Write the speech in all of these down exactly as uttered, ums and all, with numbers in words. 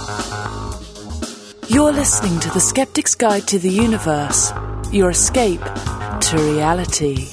You're listening to The Skeptic's Guide to the Universe, your escape to reality.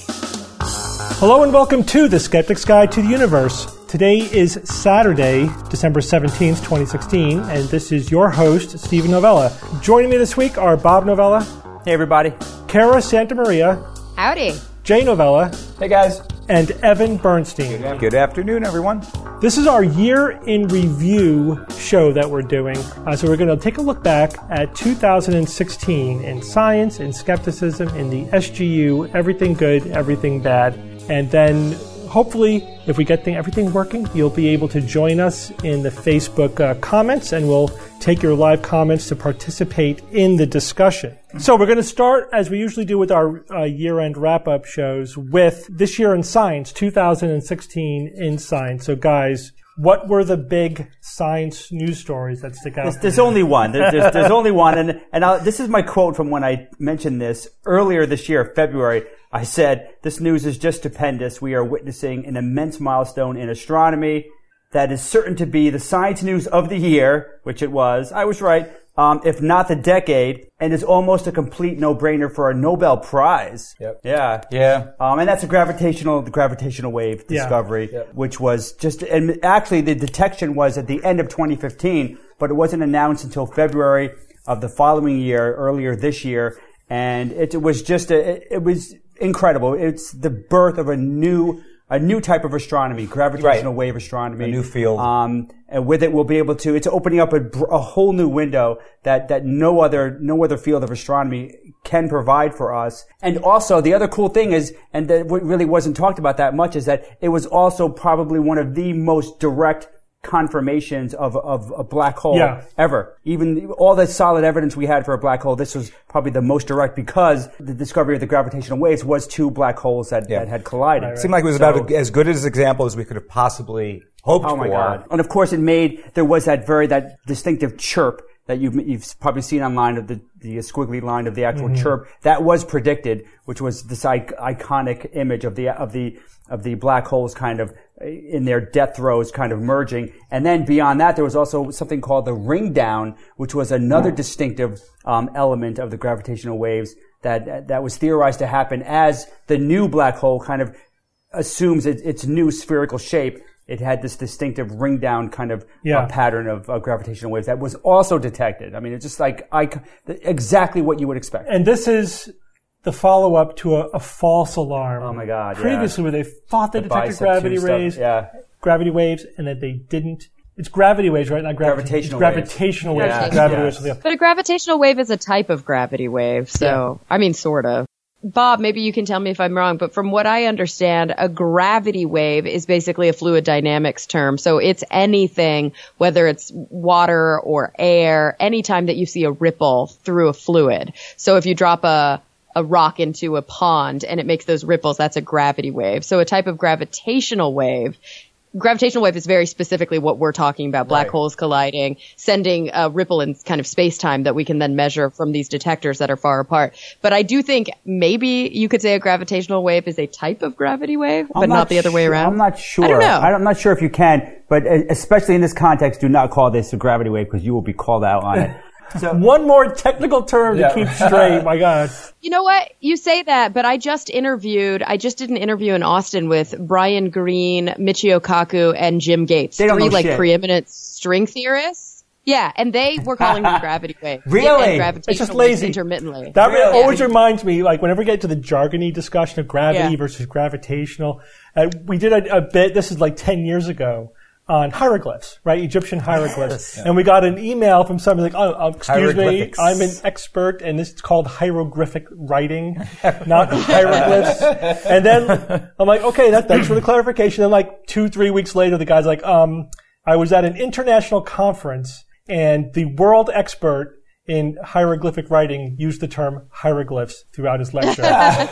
Hello and welcome to The Skeptic's Guide to the Universe. Today is Saturday, December seventeenth, twenty sixteen, and this is your host, Steven Novella. Joining me this week are Bob Novella. Hey, everybody. Kara Santamaria. Howdy. Jay Novella. Hey, guys. And Evan Bernstein. Good, Good afternoon, everyone. This is our year in review show that we're doing. Uh, so we're going to take a look back at two thousand sixteen in science, in skepticism, in the S G U, everything good, everything bad. And then hopefully, if we get thing, everything working, you'll be able to join us in the Facebook uh, comments, and we'll take your live comments to participate in the discussion. So we're going to start, as we usually do with our uh, year-end wrap-up shows, with This Year in Science, two thousand sixteen in Science. So guys, what were the big science news stories that stick out? There's, there's only one. There, there's, there's only one. And, and I'll, this is my quote from when I mentioned this earlier this year, February. I said, this news is just stupendous. We are witnessing an immense milestone in astronomy that is certain to be the science news of the year, which it was. I was right. Um, if not the decade, and is almost a complete no-brainer for a Nobel Prize. Yep. Yeah. Yeah. Um, and that's a gravitational, the gravitational wave discovery, Yeah. Yep. which was just, and actually the detection was at the end of twenty fifteen, but it wasn't announced until February of the following year, earlier this year. And it, it was just a, it, it was incredible. It's the birth of a new, a new type of astronomy, gravitational Right. wave astronomy. A new field. Um, and with it, we'll be able to, it's opening up a, a whole new window that, that no other, no other field of astronomy can provide for us. And also, the other cool thing is, and that really wasn't talked about that much, is that it was also probably one of the most direct confirmations of, of a black hole Yeah. ever. Even all the solid evidence we had for a black hole, this was probably the most direct because the discovery of the gravitational waves was two black holes that, Yeah. that had collided. Right, right. Seemed like it was So- about as good as an example as we could have possibly hoped Oh my for. God. And of course it made, there was that very, that distinctive chirp that you've, you've probably seen online of the, the squiggly line of the actual Mm-hmm. chirp. That was predicted, which was this ic- iconic image of the, of the, of the black holes kind of in their death throes kind of merging. And then beyond that, there was also something called the ring down, which was another distinctive, um, element of the gravitational waves that, that was theorized to happen as the new black hole kind of assumes it, its new spherical shape. It had this distinctive ring down kind of Yeah. uh, pattern of uh, gravitational waves that was also detected. I mean, it's just like I, exactly what you would expect. And this is the follow-up to a, a false alarm. Oh my God! Yeah. Previously, where they thought they The detected bicep gravity two stuff, rays, yeah. gravity waves, and that they didn't. It's gravity waves, right? Not gravity. Gravitational it's waves. gravitational waves. Yes, not gravity yes. waves. But a gravitational wave is a type of gravity wave, so, I mean, sort of. Bob, maybe you can tell me if I'm wrong, but from what I understand, a gravity wave is basically a fluid dynamics term. So it's anything, whether it's water or air, anytime that you see a ripple through a fluid. So if you drop a a rock into a pond and it makes those ripples, that's a gravity wave. So a type of gravitational wave, gravitational wave is very specifically what we're talking about, black Right. holes colliding, sending a ripple in kind of space-time that we can then measure from these detectors that are far apart. But I do think maybe you could say a gravitational wave is a type of gravity wave, but I'm not, the other way sure- around. I'm not sure. I don't know. I'm not sure if you can, but especially in this context, do not call this a gravity wave because you will be called out on it. So one more technical term Yeah. to keep straight. My God. You know what? You say that, but I just interviewed, I just did an interview in Austin with Brian Greene, Michio Kaku, and Jim Gates. They don't three know like shit. preeminent string theorists. Yeah, and they were calling them gravity waves. Really? And gravitational It's just waves lazy. intermittently. That Really? always reminds me, like, whenever we get to the jargony discussion of gravity Yeah. versus gravitational, uh, we did a, a bit, this is like ten years ago, on hieroglyphs, right? Egyptian hieroglyphs. Yes. And we got an email from somebody like, oh, oh, excuse me, Hieroglyphics. I'm an expert, and this is called hieroglyphic writing, not hieroglyphs. And then I'm like, okay, that, thanks for the clarification. And like two, three weeks later, the guy's like, um, I was at an international conference, and the world expert in hieroglyphic writing used the term hieroglyphs throughout his lecture.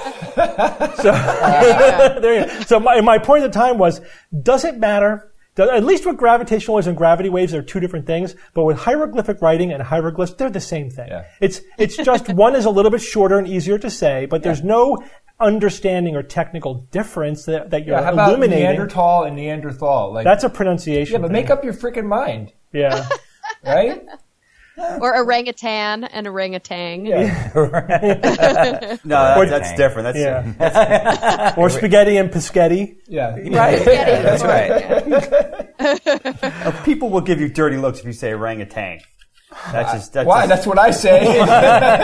so, there you go. So my, my point at the time was, does it matter? Does, at least with gravitational waves and gravity waves, they're two different things. But with hieroglyphic writing and hieroglyphs, they're the same thing. Yeah. It's it's just one is a little bit shorter and easier to say, but there's no understanding or technical difference that, that you're Yeah, how about illuminating. Neanderthal and Neanderthal? Like, That's a pronunciation yeah, but thing. make up your freaking mind. Yeah. right? Or orangutan and orangutan. Yeah. No, that, that's different. That's Yeah. Or spaghetti and Pischetti. Yeah. Right. That's right. Uh, people will give you dirty looks if you say orangutan. That's just that's Why? Just, That's what I say. and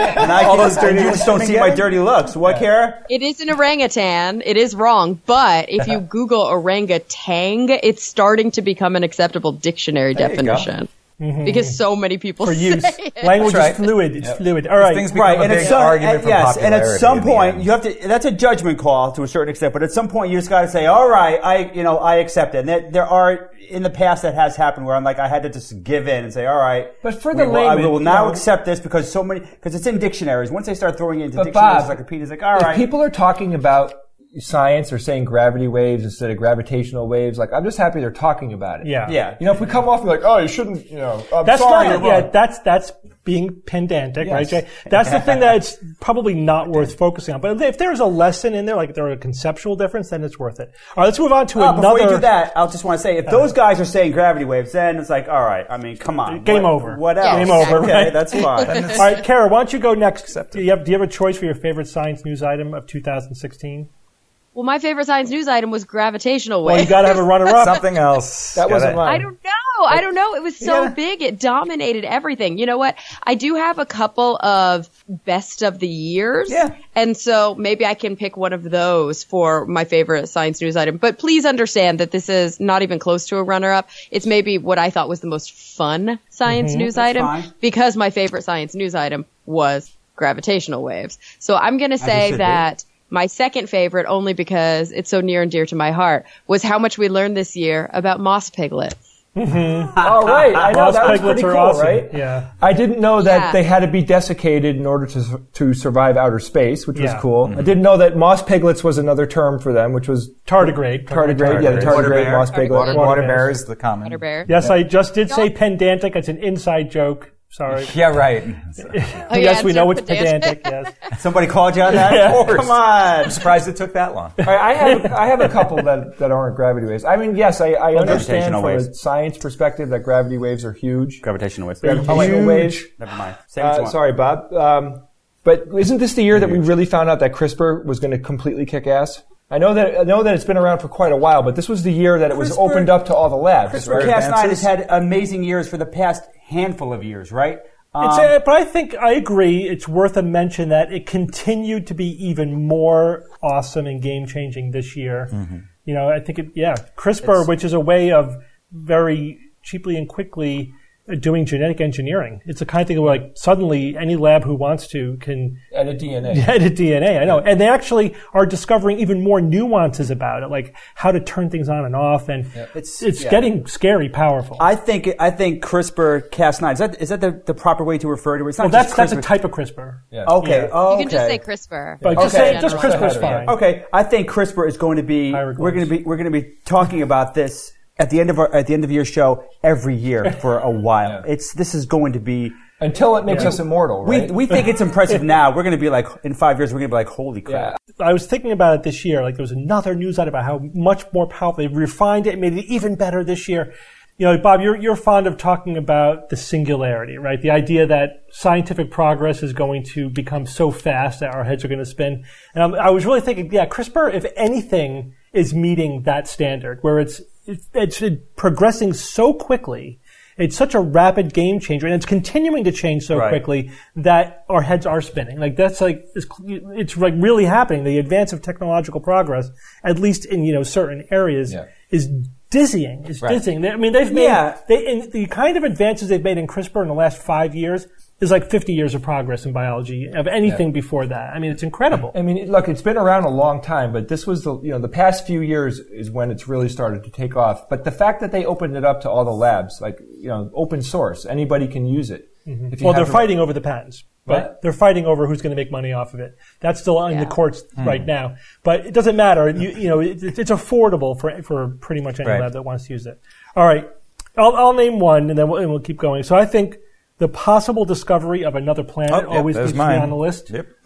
I All can, those dirty and you looks just don't coming see my together? dirty looks. What, Kara? It is an orangutan. It is wrong, but if you Google orangutan, it's starting to become an acceptable dictionary There you go. definition. Because so many people For say use. it. Language That's right. is fluid. It's Yep. fluid. All right. Things become Right, a and big at some, argument and, for yes, and at popularity some in the point end. you have to. That's a judgment call to a certain extent, but at some point you just got to say, "All right, I, you know, I accept it." And there, there are in the past that has happened where I'm like, I had to just give in and say, "All right." But for the we will, I layman, will you now know- accept this because so many because it's in dictionaries. Once they start throwing it into But dictionaries, Bob, like Encyclopedias, like, all if right, people are talking about science or saying gravity waves instead of gravitational waves, like I'm just happy they're talking about it. Yeah. yeah, You know, if we come off and like, oh, you shouldn't, you know, I'm That's sorry, not, you're yeah, wrong. that's, that's being pedantic, right, Yes. Jay? That's the thing that's probably not worth focusing on. But if there's a lesson in there, like there's a conceptual difference, then it's worth it. All right, let's move on to Oh, another. before you do that, I'll just want to say, if those guys are saying gravity waves, then it's like, all right. I mean, come on, Game what, over. What else? Yeah, Game over, Okay, right? that's fine. All right, Kara, why don't you go next? Do you have, do you have a choice for your favorite science news item of two thousand sixteen? Well, my favorite science news item was gravitational Well, waves. you got to have a runner-up. Something else. That wasn't Gotta- mine. I don't know. I don't know. It was so Yeah. big. It dominated everything. You know what? I do have a couple of best of the years. Yeah. And so maybe I can pick one of those for my favorite science news item. But please understand that this is not even close to a runner-up. It's maybe what I thought was the most fun science news That's item fine. because my favorite science news item was gravitational waves. So I'm going to it say should be. that my second favorite, only because it's so near and dear to my heart, was how much we learned this year about moss piglets. Oh, right. I know. Moss That was piglets pretty are cool, awesome. right? Yeah. I didn't know that Yeah. they had to be desiccated in order to to survive outer space, which Yeah. was cool. I didn't know that moss piglets was another term for them, which was Tardigrade. tardigrade. Yeah, the Tardigrade. tardigrade Water bear. moss piglet. Water, Water water bears. bear is the common. Butter bear. Yes, I just did say pedantic. It's an inside joke. Sorry. Yeah, right. Oh, yeah, yes, we it's know so it's pedantic. pedantic. Yes. Somebody called you on that? Yeah. Of course. Come on. I'm surprised it took that long. All right, I have I have a couple that, that aren't gravity waves. I mean, yes, I, I understand gravitational from a waves. science perspective that gravity waves are huge. Gravitational waves. Gravitational Huge. waves. Never mind. Say what you Uh, want. sorry, Bob. Um, but isn't this the year that we really found out that CRISPR was going to completely kick ass? I know that I know that it's been around for quite a while, but this was the year that it was CRISPR- opened up to all the labs. CRISPR right? Cas nine has advances. had amazing years for the past handful of years, right? Um, It's a, but I think I agree. It's worth a mention that it continued to be even more awesome and game changing this year. You know, I think it, yeah, CRISPR, which is a way of very cheaply and quickly uh, doing genetic engineering. It's the kind of thing where, like, suddenly any lab who wants to can Edit D N A. edit D N A. I know, and they actually are discovering even more nuances about it, like how to turn things on and off, and it's it's yeah. getting scary powerful. I think I think CRISPR Cas nine is that is that the, the proper way to refer to it? It's not well, that's just that's a CRISPR. type of CRISPR. Yeah. Okay. Yeah. Oh, You can just okay. say CRISPR. But just Okay. say just General. CRISPR's fine. Okay, I think CRISPR is going to be. Hieroglyphs. We're going to be. We're going to be talking about this at the end of our at the end of your show every year for a while. Yeah. It's this is going to be. Until it makes us immortal, right? We we think it's impressive now. We're going to be like in five years. We're going to be like, holy crap! yeah. I was thinking about it this year. Like there was another news item about how much more powerful they've refined it and made it even better this year. You know, Bob, you're you're fond of talking about the singularity, right? The idea that scientific progress is going to become so fast that our heads are going to spin. And I'm, I was really thinking, yeah, CRISPR, if anything, is meeting that standard where it's it's, it's progressing so quickly. It's such a rapid game changer, and it's continuing to change so Right. quickly that our heads are spinning. Like that's like it's, it's like really happening. The advance of technological progress, at least in you know certain areas, Yeah. is dizzying. It's Right. dizzying. They- I mean, they've made Yeah. they, in the kind of advances they've made in CRISPR in the last five years is like fifty years of progress in biology of anything before that. I mean, it's incredible. I mean, look, it's been around a long time, but this was the, you know, the past few years is when it's really started to take off. But the fact that they opened it up to all the labs, like, you know, open source, anybody can use it. If you Well, have they're the- fighting over the patents. Right? What? They're fighting over who's going to make money off of it. That's still in the Yeah. courts right now. But it doesn't matter. You, you know, it, it's affordable for for pretty much any Right. lab that wants to use it. All right, I'll, I'll name one, and then we'll, and we'll keep going. So I think the possible discovery of another planet Oh, yeah, always there's needs to be mine. on the list. Yep.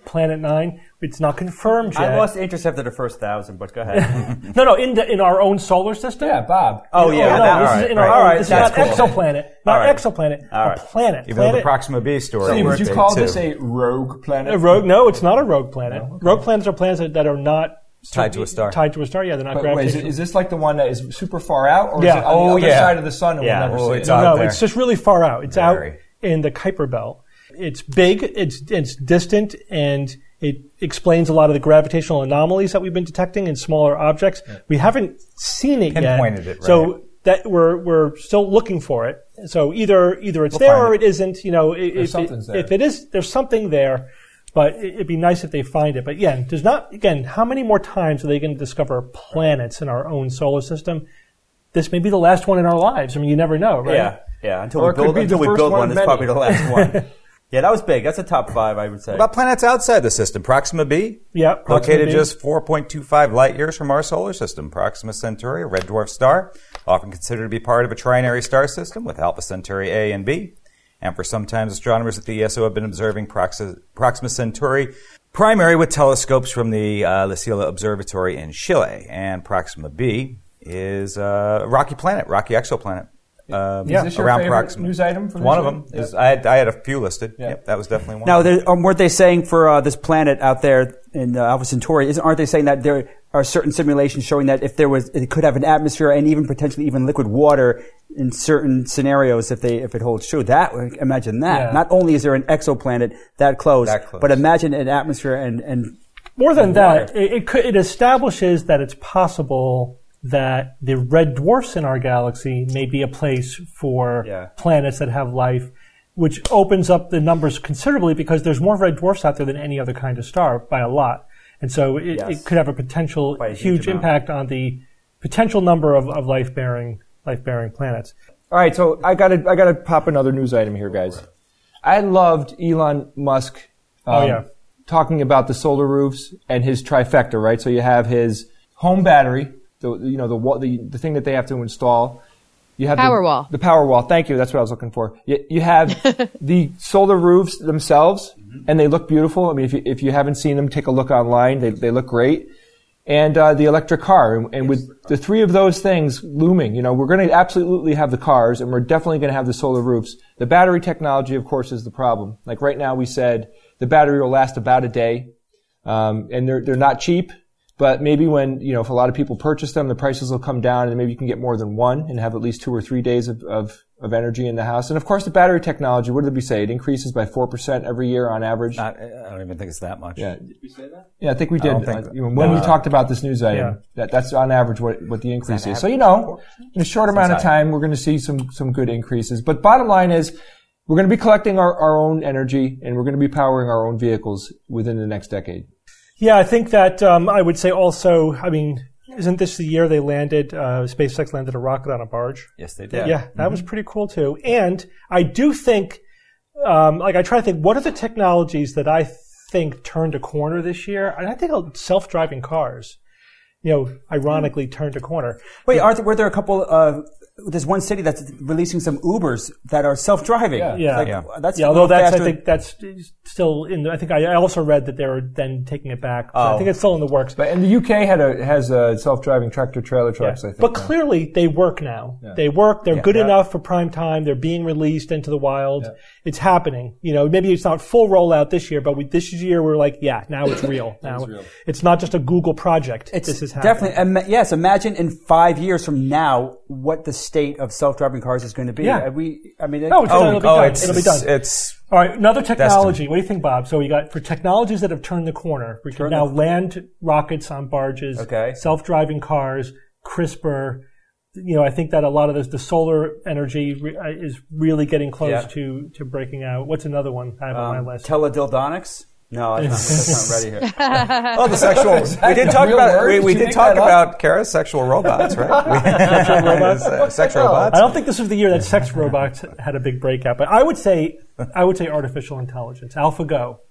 Planet Nine. It's not confirmed yet. I lost interest after the first thousand, but go ahead. no, no, in the, in our own solar system. Yeah, Bob. Oh yeah, no, that, this all is right, in right. our all own. right, This is that's not cool. exoplanet, not All right. exoplanet, All right. a planet. Even planet. though the Proxima B story. Steve, was would you big, call too. this a rogue planet? A rogue? No, it's not a rogue planet. No, okay. Rogue planets are planets that, that are not Tied to a star. Tied to a star. Yeah, they're not But wait, is, gravitational. it, is this like the one that is super far out, or Yeah. is it on Oh, the other yeah. side of the sun and Yeah. we'll never Oh, see it's it? out no, there. it's just really far out. It's Very. out in the Kuiper Belt. It's big. It's it's distant, and it explains a lot of the gravitational anomalies that we've been detecting in smaller objects. Yeah. We haven't seen it Pinpointed yet, it, right. so that we're we're still looking for it. So either either it's We'll there find or it. it isn't. You know, if, if, something's it, there. if it is, there's something there. But it'd be nice if they find it. But again, there's not. Again, how many more times are they going to discover planets in our own solar system? This may be the last one in our lives. I mean, you never know, right? Yeah, yeah. Until Or we it could build, be until the we first build one one, of it's many. probably the last one. Yeah, that was big. That's a top five, I would say. What about planets outside the system? Proxima B, Yeah. Proxima located B. just four point two five light years from our solar system. Proxima Centauri, a red dwarf star, often considered to be part of a trinary star system with Alpha Centauri A and B. And for some time, astronomers at the E S O have been observing Proxima, Proxima Centauri primary with telescopes from the uh, La Silla Observatory in Chile. And Proxima B is a rocky planet, rocky exoplanet. Um, Is this your around favorite Proxima. news item from One this of week? them is I had I had a few listed. Yeah. Yep, that was definitely one. Now, there, um, weren't they saying for uh, this planet out there in uh, Alpha Centauri, isn't, aren't they saying that there are certain simulations showing that if there was, it could have an atmosphere and even potentially even liquid water in certain scenarios if they if it holds true? That imagine that. Yeah. Not only is there an exoplanet that close, That close. but imagine an atmosphere and and More than water. that, it, it, could, it establishes that it's possible that the red dwarfs in our galaxy may be a place for Yeah. planets that have life, which opens up the numbers considerably because there's more red dwarfs out there than any other kind of star by a lot. And so it, Yes. it could have a potential By a huge huge amount. impact on the potential number of, of life-bearing life-bearing planets. All right, so I got to I got to pop another news item here, guys. I loved Elon Musk. Um, Oh, yeah. talking about the solar roofs and his trifecta, right? So you have his home battery, the you know the wa- the the thing that they have to install. You have the, Powerwall. The power wall. Thank you. That's what I was looking for. You, you have the solar roofs themselves, and they look beautiful. I mean, if you, if you haven't seen them, take a look online. They they look great. And uh, the electric car, and, and with the three of those things looming, you know, we're going to absolutely have the cars, and we're definitely going to have the solar roofs. The battery technology, of course, is the problem. Like right now, we said the battery will last about a day, um, and they're they're not cheap. But maybe when, you know, if a lot of people purchase them, the prices will come down and maybe you can get more than one and have at least two or three days of, of, of energy in the house. And of course, the battery technology, what did we say? It increases by four percent every year on average. Not, I don't even think it's that much. Yeah. Did we say that? Yeah, I think we did. don't think Uh, that- you know, when we talked about this news item, Yeah. that, that's on average what, what the increase is. So, you know, in a short amount of time, we're going to see some, some good increases. But bottom line is, we're going to be collecting our, our own energy and we're going to be powering our own vehicles within the next decade. Yeah, I think that um, I would say also, I mean, isn't this the year they landed, uh, SpaceX landed a rocket on a barge? Yes, they did. Yeah, that was pretty cool too. And I do think, um, like I try to think, what are the technologies that I think turned a corner this year? And I think self-driving cars, you know, ironically turned a corner. Wait, are there, were there a couple? Uh, there's one city that's releasing some Ubers that are self-driving. Yeah. Yeah. Like, Yeah. That's Yeah, a although little that's, I faster. think that's still in the, I think I also read that they were then taking it back. So I Oh. think it's still in the works. But and the U K had a has a self-driving tractor trailer trucks. Yeah. I think. But now. clearly they work now. They work. They're good Yeah. enough for prime time. They're being released into the wild. It's happening. You know, maybe it's not full rollout this year, but we, this year we're like, yeah, now it's real. Now real. it's not just a Google project. It's this is happening. definitely, ima- yes, imagine in five years from now what the state of self-driving cars is going to be. Yeah. Uh, We, I mean, it, No, it's, Oh, it'll be oh, done. it's, It'll be done. it's, it's All right, another technology. Destined. What do you think, Bob? So we got for technologies that have turned the corner. We can now land rockets on barges. Okay. Self-driving cars, CRISPR. You know, I think that a lot of this, the solar energy re- uh, is really getting close Yeah. to, to breaking out. What's another one I have on um, my list? teledildonics? No, that's not, that's not ready here. oh, the sexual. We did talk real about word? we, Did we you did make talk that up? about Kara's sexual robots, right? sexual robots. Uh, sexual robots. I don't think this was the year that sex robots had a big breakout, but I would say I would say artificial intelligence, AlphaGo.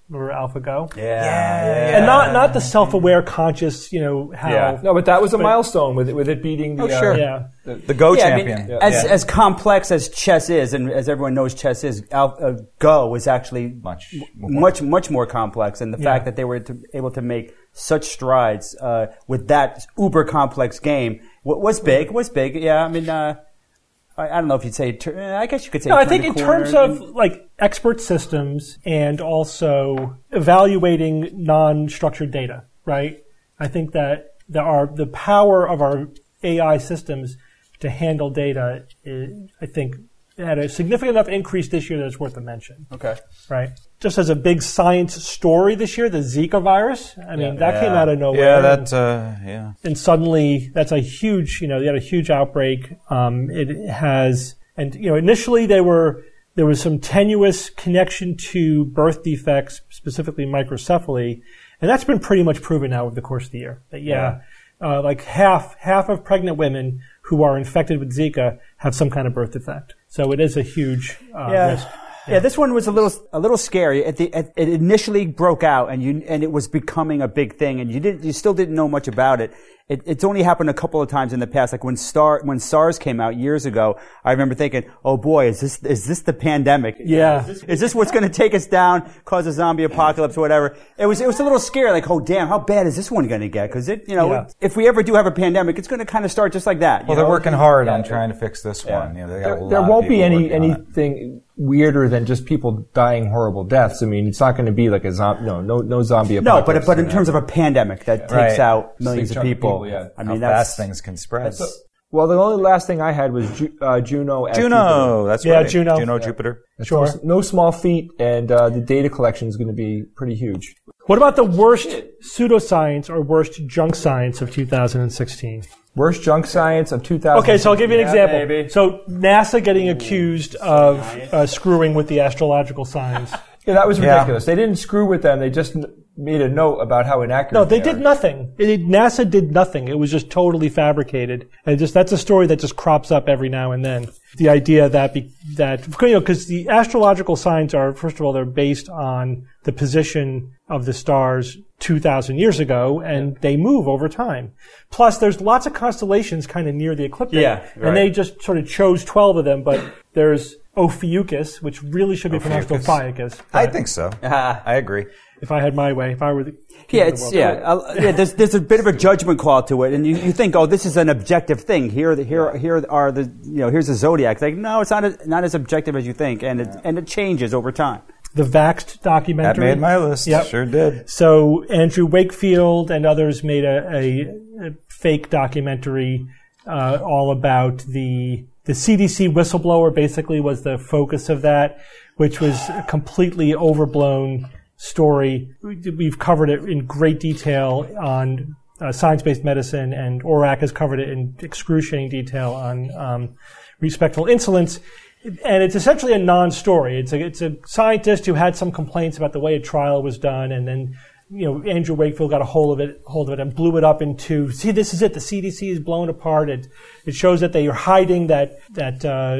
Remember AlphaGo? Yeah, yeah. And not not the self-aware, conscious, you know, how... Yeah. No, but that was a milestone with it, with it beating the... Oh, sure. Uh, Yeah. the, The Go Yeah, I mean, champion. as Yeah. as complex as chess is, and as everyone knows, chess is. Al- uh, Go is actually Much m- more. much much more complex, and the Yeah. fact that they were to, able to make such strides uh, with that uber complex game w- was big. Was big. Yeah, I mean, uh, I, I don't know if you'd say. Tur- I guess you could say. No, I turn think the in corner. terms of like expert systems and also evaluating non-structured data, right? I think that there are the power of our A I systems to handle data is, I think, had a significant enough increase this year that it's worth a mention. Okay. Right. Just as a big science story this year, the Zika virus. I mean, that came out of nowhere. Yeah, and- that, uh, yeah. and suddenly that's a huge, you know, they had a huge outbreak. Um, it has, and you know, initially they were there was some tenuous connection to birth defects, specifically microcephaly, and that's been pretty much proven now over the course of the year. That yeah, Uh, like half half of pregnant women who are infected with Zika have some kind of birth defect. So it is a huge uh, Yeah. risk. Yeah, this one was a little a little scary. At the at, it initially broke out, and you and it was becoming a big thing, and you didn't you still didn't know much about it. It, it's only happened a couple of times in the past. Like when Star when SARS came out years ago, I remember thinking, "Oh boy, is this is this the pandemic? Yeah. is this, is this what's going to take us down, cause a zombie apocalypse or whatever?" It was it was a little scary. Like, "Oh damn, how bad is this one going to get?" Because it you know Yeah. if we ever do have a pandemic, it's going to kind of start just like that. you Well, they're know? working hard Yeah. on trying to fix this one. You know, they got a there lot there of won't be people any working on it. anything weirder than just people dying horrible deaths. I mean, it's not going to be like a zombie. No, no, no zombie No, apocalypse. but but in terms of a pandemic that takes Right. out millions Big of chunk of people, people, yeah. I How mean fast that's things can spread. well, the only last thing I had was Ju- uh, Juno. At Juno, Jupiter. that's Yeah, right. Juno. Juno, Yeah. Jupiter. That's Sure. no, no small feat, and uh, the data collection is going to be pretty huge. What about the worst pseudoscience or worst junk science of two thousand sixteen? Worst junk science of two thousand. Okay, so I'll give you an Yeah, example. baby. So NASA getting accused of uh, screwing with the astrological signs. Yeah, that was Yeah. ridiculous. They didn't screw with them. They just n- made a note about how inaccurate. No, they did are. nothing. It, NASA did nothing. It was just totally fabricated. And just that's a story that just crops up every now and then. The idea that be, that you know because the astrological signs are first of all they're based on the position of the stars two thousand years ago, and they move over time. Plus, there's lots of constellations kind of near the ecliptic, Yeah, right. and they just sort of chose twelve of them. But there's Ophiuchus, which really should be pronounced Ophiuchus. Ophiuchus. I but think so. Ah. I agree. if I had my way, if I were the king Yeah, of the it's world. yeah, uh, yeah. There's there's a bit of a judgment call to it, and you, you think, oh, this is an objective thing. Here, the, here, here are the you know here's the zodiac. It's like no, it's not a, not as objective as you think, and it and it changes over time. The Vaxxed That documentary. made my list. Yep. Sure did. So Andrew Wakefield and others made a, a, a fake documentary uh, all about the the C D C whistleblower. Basically, was the focus of that, which was a completely overblown story. We've covered it in great detail on uh, science-based medicine, and O R A C has covered it in excruciating detail on um, respectful insolence. And it's essentially a non-story. It's a, it's a scientist who had some complaints about the way a trial was done, and then, you know, Andrew Wakefield got a hold of it, hold of it, and blew it up into, see, this is it. The C D C is blown apart. It it shows that they are hiding that that uh,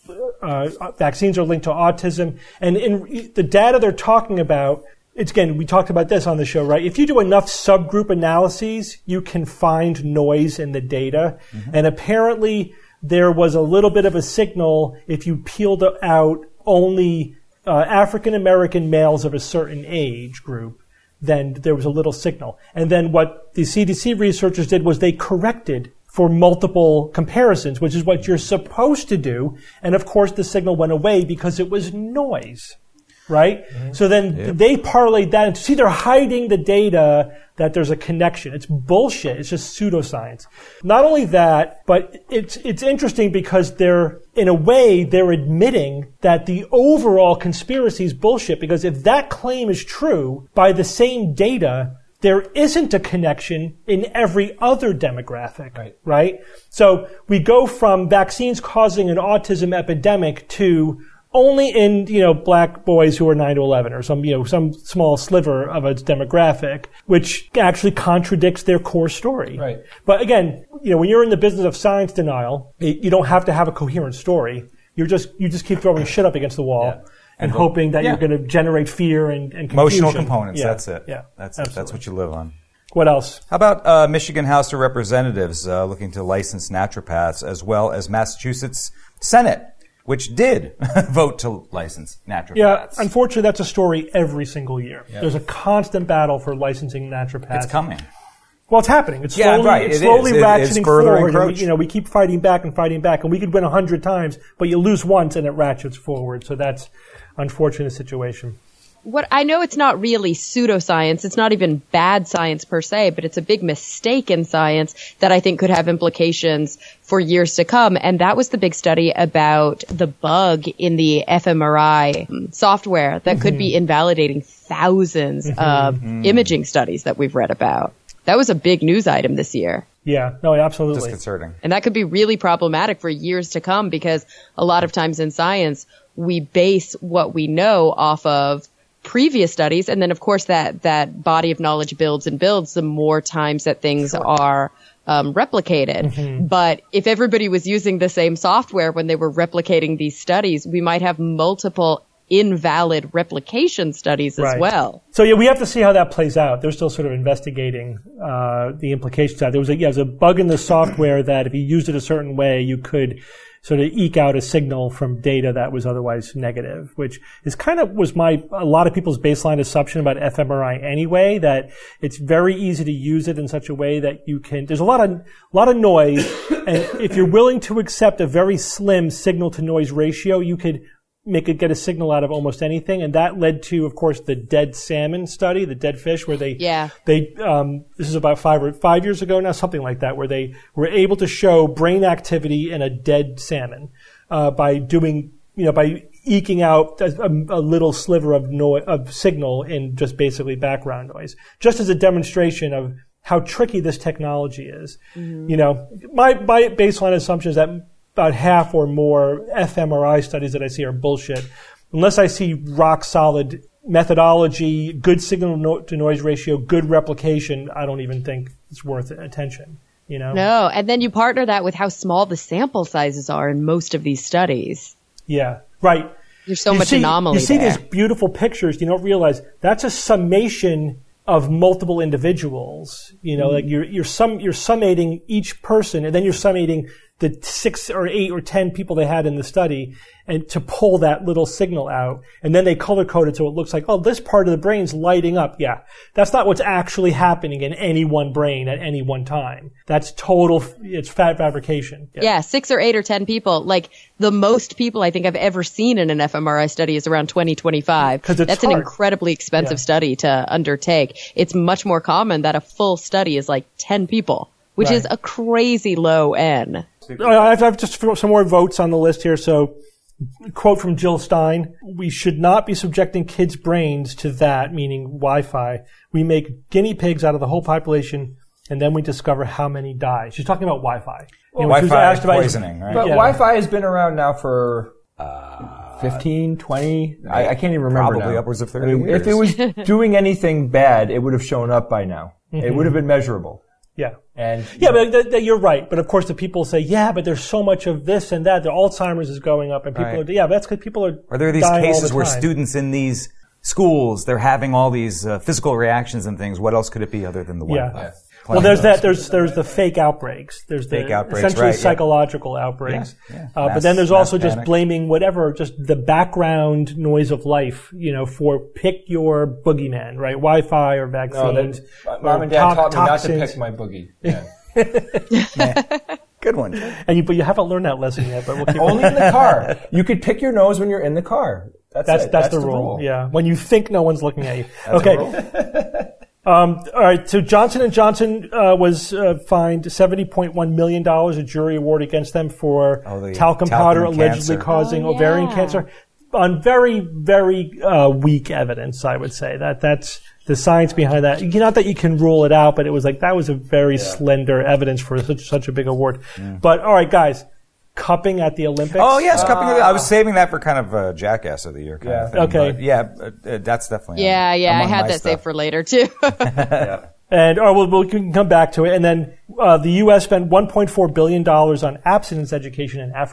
uh, vaccines are linked to autism, and in the data they're talking about. It's again, we talked about this on the show, right? If you do enough subgroup analyses, you can find noise in the data, mm-hmm. and apparently there was a little bit of a signal if you peeled out only uh, African American males of a certain age group, then there was a little signal. And then what the C D C researchers did was they corrected for multiple comparisons, which is what you're supposed to do. And of course, the signal went away because it was noise. Right? Mm-hmm. So then yep. they parlayed that into, see, they're hiding the data that there's a connection. It's bullshit. It's just pseudoscience. Not only that, but it's, it's interesting because they're, in a way, they're admitting that the overall conspiracy is bullshit, because if that claim is true, by the same data, there isn't a connection in every other demographic, right. right? So we go from vaccines causing an autism epidemic to only in, you know, black boys who are nine to eleven, or some, you know, some small sliver of its demographic, which actually contradicts their core story. Right. But again, you know, when you're in the business of science denial, it, you don't have to have a coherent story. You're just, you just keep throwing shit up against the wall. Yeah. and, And hoping that yeah. you're going to generate fear and, and confusion. Emotional components. Yeah. That's it. Yeah, That's absolutely. that's what you live on. What else? How about uh, Michigan House of Representatives uh, looking to license naturopaths, as well as Massachusetts Senate, which did vote to license naturopaths. Yeah, unfortunately, that's a story every single year. There's a constant battle for licensing naturopaths. It's coming. Well, it's happening. It's Yeah, slowly, right. it's It slowly is. It- ratcheting it's further forward. And we, encroach. you know, we keep fighting back and fighting back, and we could win a hundred times, but you lose once and it ratchets forward. So that's unfortunate situation. What I know, it's not really pseudoscience. It's not even bad science per se, but it's a big mistake in science that I think could have implications for years to come. And that was the big study about the bug in the fMRI software that mm-hmm. could be invalidating thousands mm-hmm. of mm-hmm. imaging studies that we've read about. That was a big news item this year. Yeah, no, absolutely. Disconcerting. And that could be really problematic for years to come, because a lot of times in science, we base what we know off of previous studies. And then, of course, that, that body of knowledge builds and builds the more times that things sure. are um, replicated. Mm-hmm. But if everybody was using the same software when they were replicating these studies, we might have multiple invalid replication studies as right. well. So yeah, we have to see how that plays out. They're still sort of investigating uh, the implications of that. There was a, yeah, there was a bug in the software that if you used it a certain way, you could sort of eke out a signal from data that was otherwise negative, which is kind of was my a lot of people's baseline assumption about fMRI anyway, that it's very easy to use it in such a way that you can, there's a lot of a lot of noise, and if you're willing to accept a very slim signal to noise ratio, you could make it get a signal out of almost anything. And that led to, of course, the dead salmon study, the dead fish, where they, yeah. they, um, this is about five or five years ago now, something like that, where they were able to show brain activity in a dead salmon, uh, by doing, you know, by eking out a, a little sliver of noise, of signal in just basically background noise, just as a demonstration of how tricky this technology is. Mm-hmm. You know, my, my baseline assumption is that about half or more fMRI studies that I see are bullshit. Unless I see rock solid methodology, good signal to noise ratio, good replication, I don't even think it's worth attention. You know? No, and then you partner that with how small the sample sizes are in most of these studies. Yeah, right. There's so you much see, anomaly You see there. these beautiful pictures, you don't realize that's a summation of multiple individuals. You know, mm-hmm. like you're you're sum you're summating each person, and then you're summating the six or eight or ten people they had in the study, and to pull that little signal out. And then they color code it so it looks like, oh, this part of the brain's lighting up. Yeah. That's not what's actually happening in any one brain at any one time. That's total, it's fat fabrication. Yeah. yeah, six or eight or ten people. Like the most people I think I've ever seen in an fMRI study is around twenty, twenty-five. Because it's That's hard. an incredibly expensive yeah. study to undertake. It's much more common that a full study is like ten people, which right. is a crazy low N. I have, I have just some more votes on the list here. So, quote from Jill Stein: "We should not be subjecting kids' brains to that," meaning Wi-Fi. "We make guinea pigs out of the whole population, and then we discover how many die." She's talking about Wi-Fi. Well, you know, Wi-Fi poisoning, right? But yeah. Wi-Fi has been around now for uh, fifteen, twenty I, I can't even remember Probably now. upwards of thirty I mean, years. If it was doing anything bad, it would have shown up by now. Mm-hmm. It would have been measurable. Yeah. And yeah, but th- th- you're right. But of course, the people say, yeah, but there's so much of this and that. The Alzheimer's is going up, and people right. are, yeah, but that's because people are. Are there these dying cases all the where time. students in these schools, they're having all these uh, physical reactions and things? What else could it be other than the Yeah. Wi-Fi? Well, there's that. There's there's the fake outbreaks. There's the Fake outbreaks, essentially right, yeah. psychological outbreaks. Yeah, yeah. Uh, Mass- but then there's mass also just panic. blaming whatever, just the background noise of life. You know, for pick your boogeyman, right? Wi-Fi or no, vaccines. that, Mom or and Dad to- taught me not to toxins. pick my boogie. Yeah. Good one. And you, but you haven't learned that lesson yet. But we'll keep Only in the car. You could pick your nose when you're in the car. That's That's it. that's, the, rule. Yeah, when you think no one's looking at you. Okay. um, all right. So Johnson and Johnson uh, was uh, fined seventy point one million dollars. A jury award against them for Oh, the talcum talcum powder allegedly cancer. causing Oh, ovarian yeah. cancer on very very uh, weak evidence. I would say that that's the science behind that. Not that you can rule it out, but it was like that was a very slender evidence for such such a big award. Mm. But all right, guys. Cupping at the Olympics. Oh yes, cupping. I was saving that for kind of a jackass of the year kind Yeah. of thing. Okay. But yeah, uh, uh, that's definitely. Yeah, on- yeah, I among had my that stuff. saved for later too. And or we'll, we can come back to it. And then uh, the U S spent one point four billion dollars on abstinence education in Africa.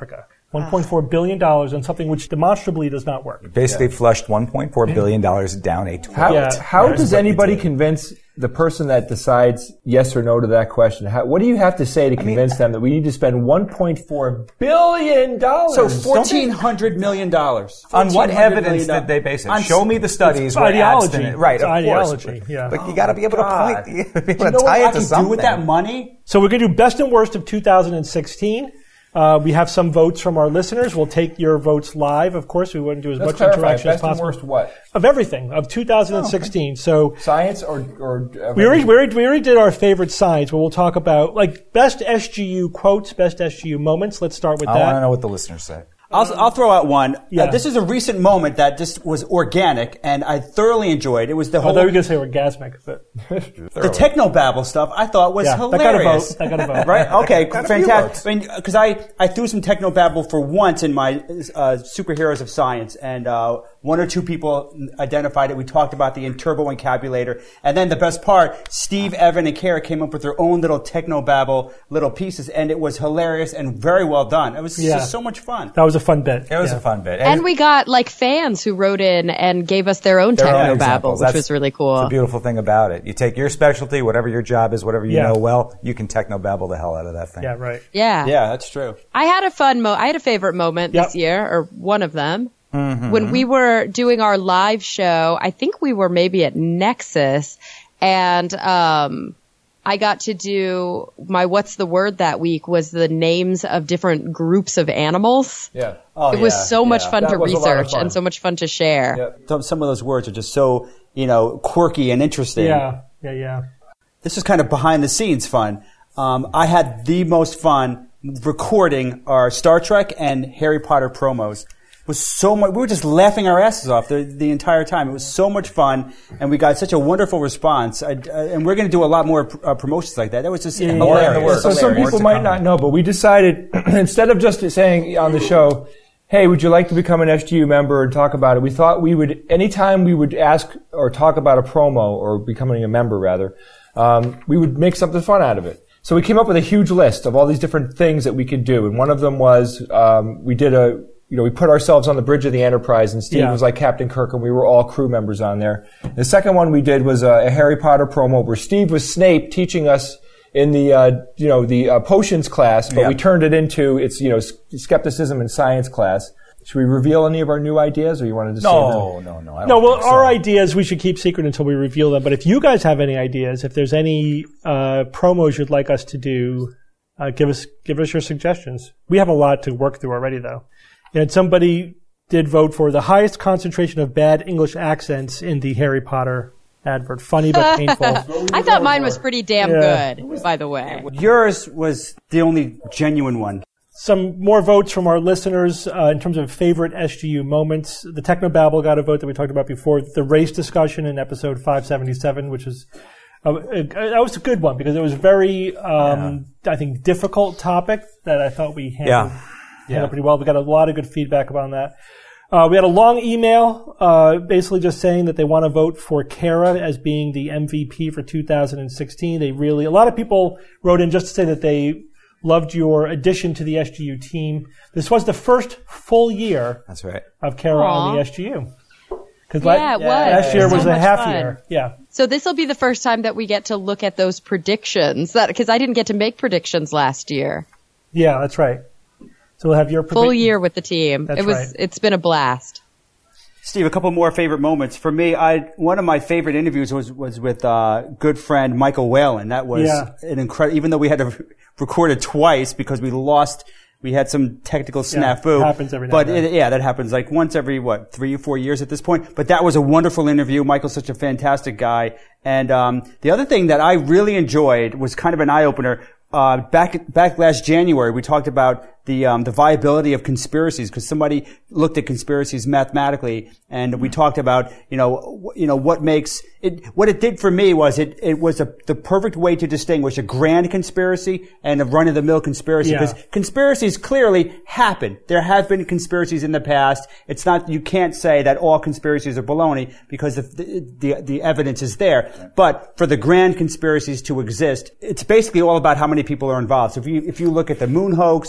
one point four billion dollars on something which demonstrably does not work. Basically flushed one point four billion dollars down a toilet. How, Yeah. how That's does what we anybody did. convince the person that decides yes or no to that question? How, what do you have to say to convince them that we need to spend one point four billion dollars? So fourteen hundred million dollars. On what evidence did they base it? On Show me the studies It's where ideology. abstinent. Right, It's of ideology, course. yeah. But you got to be able to God. point, be able Do to you know tie what I it to could something. do with that money? So we're going to do best and worst of two thousand sixteen. Uh, we have some votes from our listeners. We'll take your votes live. Of course, we wouldn't do as Let's much clarify, interaction as best and possible. worst what? Of everything, of two thousand sixteen. So Science or... or uh, we already, we, already, we already did our favorite science, but we'll talk about like best S G U quotes, best S G U moments. Let's start with I want to that. know what the listeners say. I'll, I'll throw out one. Yeah. Uh, this is a recent moment that just was organic, and I thoroughly enjoyed. It was the I whole thought you were going to say orgasmic, but the technobabble stuff. I thought was yeah, that got a hilarious. vote. That got a vote. Right? Okay, Got a few fantastic. I mean, because I, I threw some technobabble for once in my uh, superheroes of science, and uh, one or two people identified it. We talked about the turbo encabulator, and then the best part, Steve, Evan, and Kara came up with their own little technobabble little pieces, and it was hilarious and very well done. It was Yeah. just so much fun. That was a fun bit. It was Yeah. a fun bit. And we got like fans who wrote in and gave us their own Their own technobabble, examples. which That's was really The cool. beautiful thing about it. You take your specialty, whatever your job is, whatever you Yeah. know well, you can technobabble the hell out of that thing. Yeah, right. Yeah. Yeah, that's true. I had a fun mo. I had a favorite moment Yep. this year, or one of them, Mm-hmm. when we were doing our live show. I think we were maybe at Nexus, and um, I got to do my what's the word that week was the names of different groups of animals. Yeah. Oh, It was yeah, so much yeah. fun That to was a lot of research fun. and so much fun to share. Yep. Some- Some of those words are just so, you know, quirky and interesting. Yeah, yeah, yeah. This is kind of behind the scenes fun. Um, I had the most fun recording our Star Trek and Harry Potter promos. It was so much. We were just laughing our asses off the, the entire time. It was so much fun, and we got such a wonderful response. I, uh, and we're going to do a lot more uh, promotions like that. That was just Yeah, yeah, hilarious. yeah. in the works. So some Hilarious. people More to might come. not know, but we decided instead of just saying on the show, hey, would you like to become an S G U member and talk about it? We thought we would, anytime we would ask or talk about a promo or becoming a member rather, um, we would make something fun out of it. So we came up with a huge list of all these different things that we could do. And one of them was, um, we did a, you know, we put ourselves on the bridge of the Enterprise, and Steve Yeah. was like Captain Kirk, and we were all crew members on there. The second one we did was a, a Harry Potter promo where Steve was Snape teaching us in the, uh, you know, the uh, potions class, but Yeah. we turned it into its, you know, s- skepticism and science class. Should we reveal any of our new ideas, or you wanted to say No, them? no, no. I don't No, well, think so. our ideas we should keep secret until we reveal them. But if you guys have any ideas, if there's any uh, promos you'd like us to do, uh, give us give us your suggestions. We have a lot to work through already, though. And somebody did vote for the highest concentration of bad English accents in the Harry Potter advert. Funny but painful. I thought mine was pretty damn Yeah. good, by the way. Yours was the only genuine one. Some more votes from our listeners uh, in terms of favorite S G U moments. The Technobabble got a vote that we talked about before. The race discussion in episode five seventy-seven, which is uh, uh, that was a good one because it was very, um, I think, difficult topic that I thought we handled, Yeah. handled pretty well. We got a lot of good feedback about that. Uh, we had a long email, uh, basically just saying that they want to vote for Kara as being the M V P for two thousand sixteen. They really, a lot of people wrote in just to say that they loved your addition to the S G U team. This was the first full year That's right. of Kara on Aw. the S G U. Because Yeah, it was. last year So was a much half fun. year. Yeah. So this will be the first time that we get to look at those predictions. That because I didn't get to make predictions last year. Yeah, that's right. So we'll have your Full predict- year with the team. That's it was. right. It's been a blast. Steve, a couple more favorite moments for me. I one of my favorite interviews was was with uh, good friend Michael Whalen. That was Yeah. an incredible. Even though we had to record it twice because we lost, we had some technical Yeah, snafu. it happens every now But and then. it, yeah, that happens like once every what three or four years at this point. But that was a wonderful interview. Michael's such a fantastic guy. And um, the other thing that I really enjoyed was kind of an eye opener. Uh, back back last January, we talked about the um, the viability of conspiracies because somebody looked at conspiracies mathematically, and we talked about you know w- you know what makes it. What it did for me was it it was a, the perfect way to distinguish a grand conspiracy and a run of the mill conspiracy Yeah. because conspiracies clearly happen. There have been conspiracies in the past. It's not you can't say that all conspiracies are baloney because the the, the, the evidence is there. But for the grand conspiracies to exist, it's basically all about how many people are involved. So if you if you look at the moon hoax, or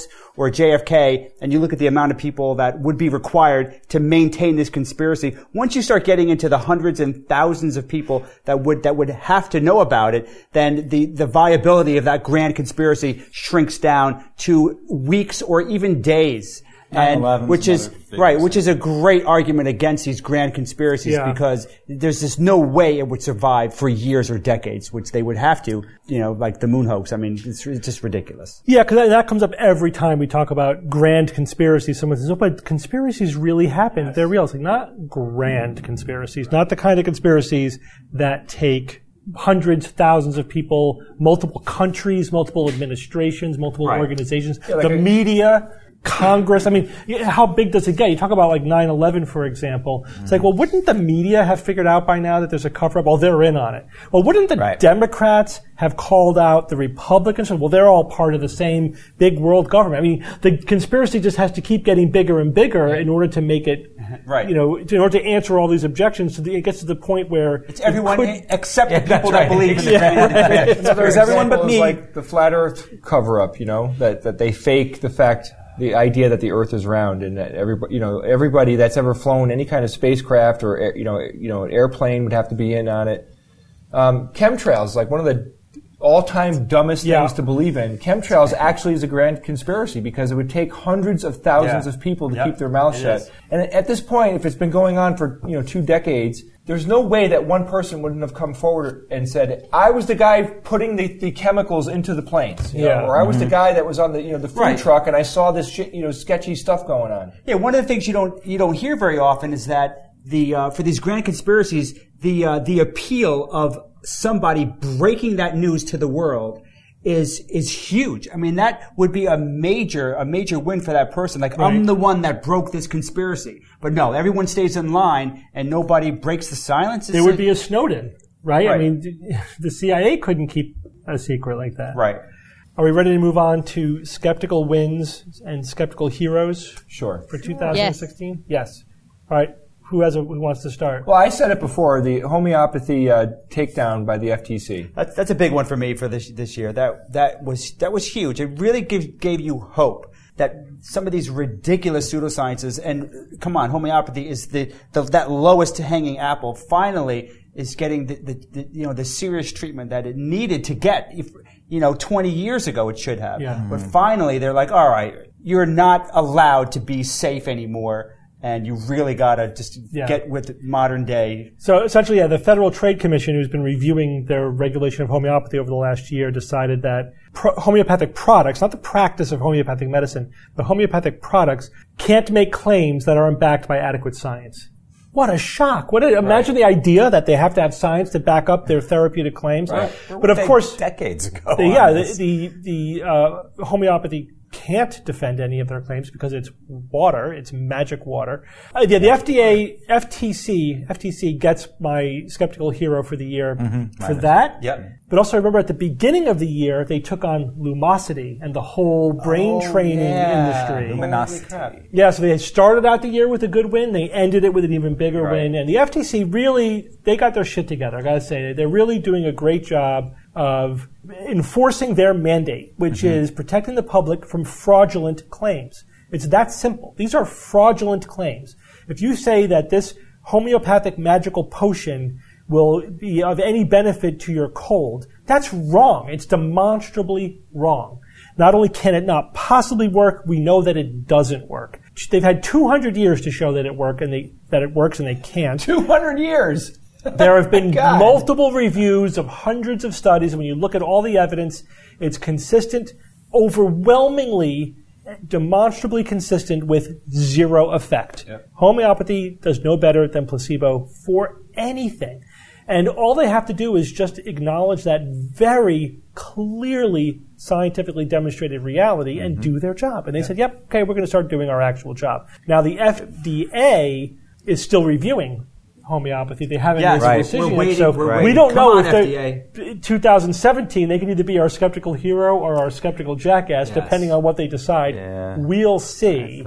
or J F K, and you look at the amount of people that would be required to maintain this conspiracy, once you start getting into the hundreds and thousands of people that would that would have to know about it, then the, the viability of that grand conspiracy shrinks down to weeks or even days. And which is right, which is a great argument against these grand conspiracies Yeah. because there's just no way it would survive for years or decades, which they would have to, you know, like the moon hoax. I mean, it's, it's just ridiculous. Yeah, because that, that comes up every time we talk about grand conspiracies. Someone says, "Oh, but conspiracies really happen; yes. They're real." It's like, not grand conspiracies, not the kind of conspiracies that take hundreds, thousands of people, multiple countries, multiple administrations, multiple Right. organizations, Yeah, like the a- media. Congress, I mean, how big does it get? You talk about like nine eleven, for example. It's like, well, wouldn't the media have figured out by now that there's a cover-up? Well, they're in on it. Well, wouldn't the Right. Democrats have called out the Republicans? Well, they're all part of the same big world government. I mean, the conspiracy just has to keep getting bigger and bigger in order to make it, Right. you know, in order to answer all these objections. So it gets to the point where It's everyone could- except Yeah, the people that's that right. believe in the Yeah. grand conspiracy. There's everyone but me. like the flat Earth cover-up, you know, that, that they fake the fact, the idea that the Earth is round, and that everybody, you know, everybody that's ever flown any kind of spacecraft or air- you know, you know, an airplane would have to be in on it. Um, chemtrails, like one of the all-time dumbest Yeah. things to believe in. Chemtrails actually is a grand conspiracy because it would take hundreds of thousands Yeah. of people to Yep. keep their mouths It shut. is. And at this point, if it's been going on for you know two decades, there's no way that one person wouldn't have come forward and said, "I was the guy putting the, the chemicals into the planes," you know, Yeah. or "I was the guy that was on the you know the food Right. truck and I saw this shit, you know sketchy stuff going on." Yeah, one of the things you don't you don't hear very often is that the uh, for these grand conspiracies, the uh, the appeal of somebody breaking that news to the world is is huge. I mean, that would be a major a major win for that person. Like, I'm Right. the one that broke this conspiracy. But no, everyone stays in line and nobody breaks the silence. there would be a Snowden, right? I Right. mean, the C I A couldn't keep a secret like that. right. Are we ready to move on to skeptical wins and skeptical heroes Sure. for two thousand sixteen? Yes. All right. Who has a, who wants to start? Well, I said it before: the homeopathy uh, takedown by the F T C. That's that's a big one for me for this this year. That that was that was huge. It really gave gave you hope that some of these ridiculous pseudosciences, and come on, homeopathy is the, the that lowest hanging apple. Finally, is getting the, the, the you know the serious treatment that it needed to get. If you know, twenty years ago it should have. Yeah. But finally, they're like, all right, you're not allowed to be safe anymore. And you really got to just Yeah. get with modern day. So essentially, yeah, the Federal Trade Commission, who's been reviewing their regulation of homeopathy over the last year, decided that pro- homeopathic products, not the practice of homeopathic medicine, but homeopathic products can't make claims that aren't backed by adequate science. What a shock. What a, imagine the idea that they have to have science to back up their therapeutic claims. Right. But of course, decades ago. the, on yeah, this. the, the, the uh, homeopathy can't defend any of their claims because it's water, it's magic water. Uh, yeah, the F D A, F T C, F T C gets my skeptical hero for the year for that. Yep. But also remember at the beginning of the year, they took on Lumosity and the whole brain training industry. Luminosity. Yeah, so they started out the year with a good win. They ended it with an even bigger Right. win. And the F T C really, they got their shit together, I gotta say. They're really doing a great job of enforcing their mandate, which is protecting the public from fraudulent claims. It's that simple. These are fraudulent claims. If you say that this homeopathic magical potion will be of any benefit to your cold, that's wrong. It's demonstrably wrong. Not only can it not possibly work, we know that it doesn't work. They've had two hundred years to show that it work and they, that it works and they can't. Two hundred years. There have been God. multiple reviews of hundreds of studies, and when you look at all the evidence, it's consistent, overwhelmingly, demonstrably consistent with zero effect. Yep. Homeopathy does no better than placebo for anything. And all they have to do is just acknowledge that very clearly scientifically demonstrated reality and do their job. And they said, yep, okay, we're going to start doing our actual job. Now, the F D A is still reviewing homeopathy. They haven't Yeah, made right. a decision We're yet, waiting, so we're we waiting. don't Come know on, if F D they in two thousand seventeen they can either be our skeptical hero or our skeptical jackass, Yes. depending on what they decide. Yeah. We'll see.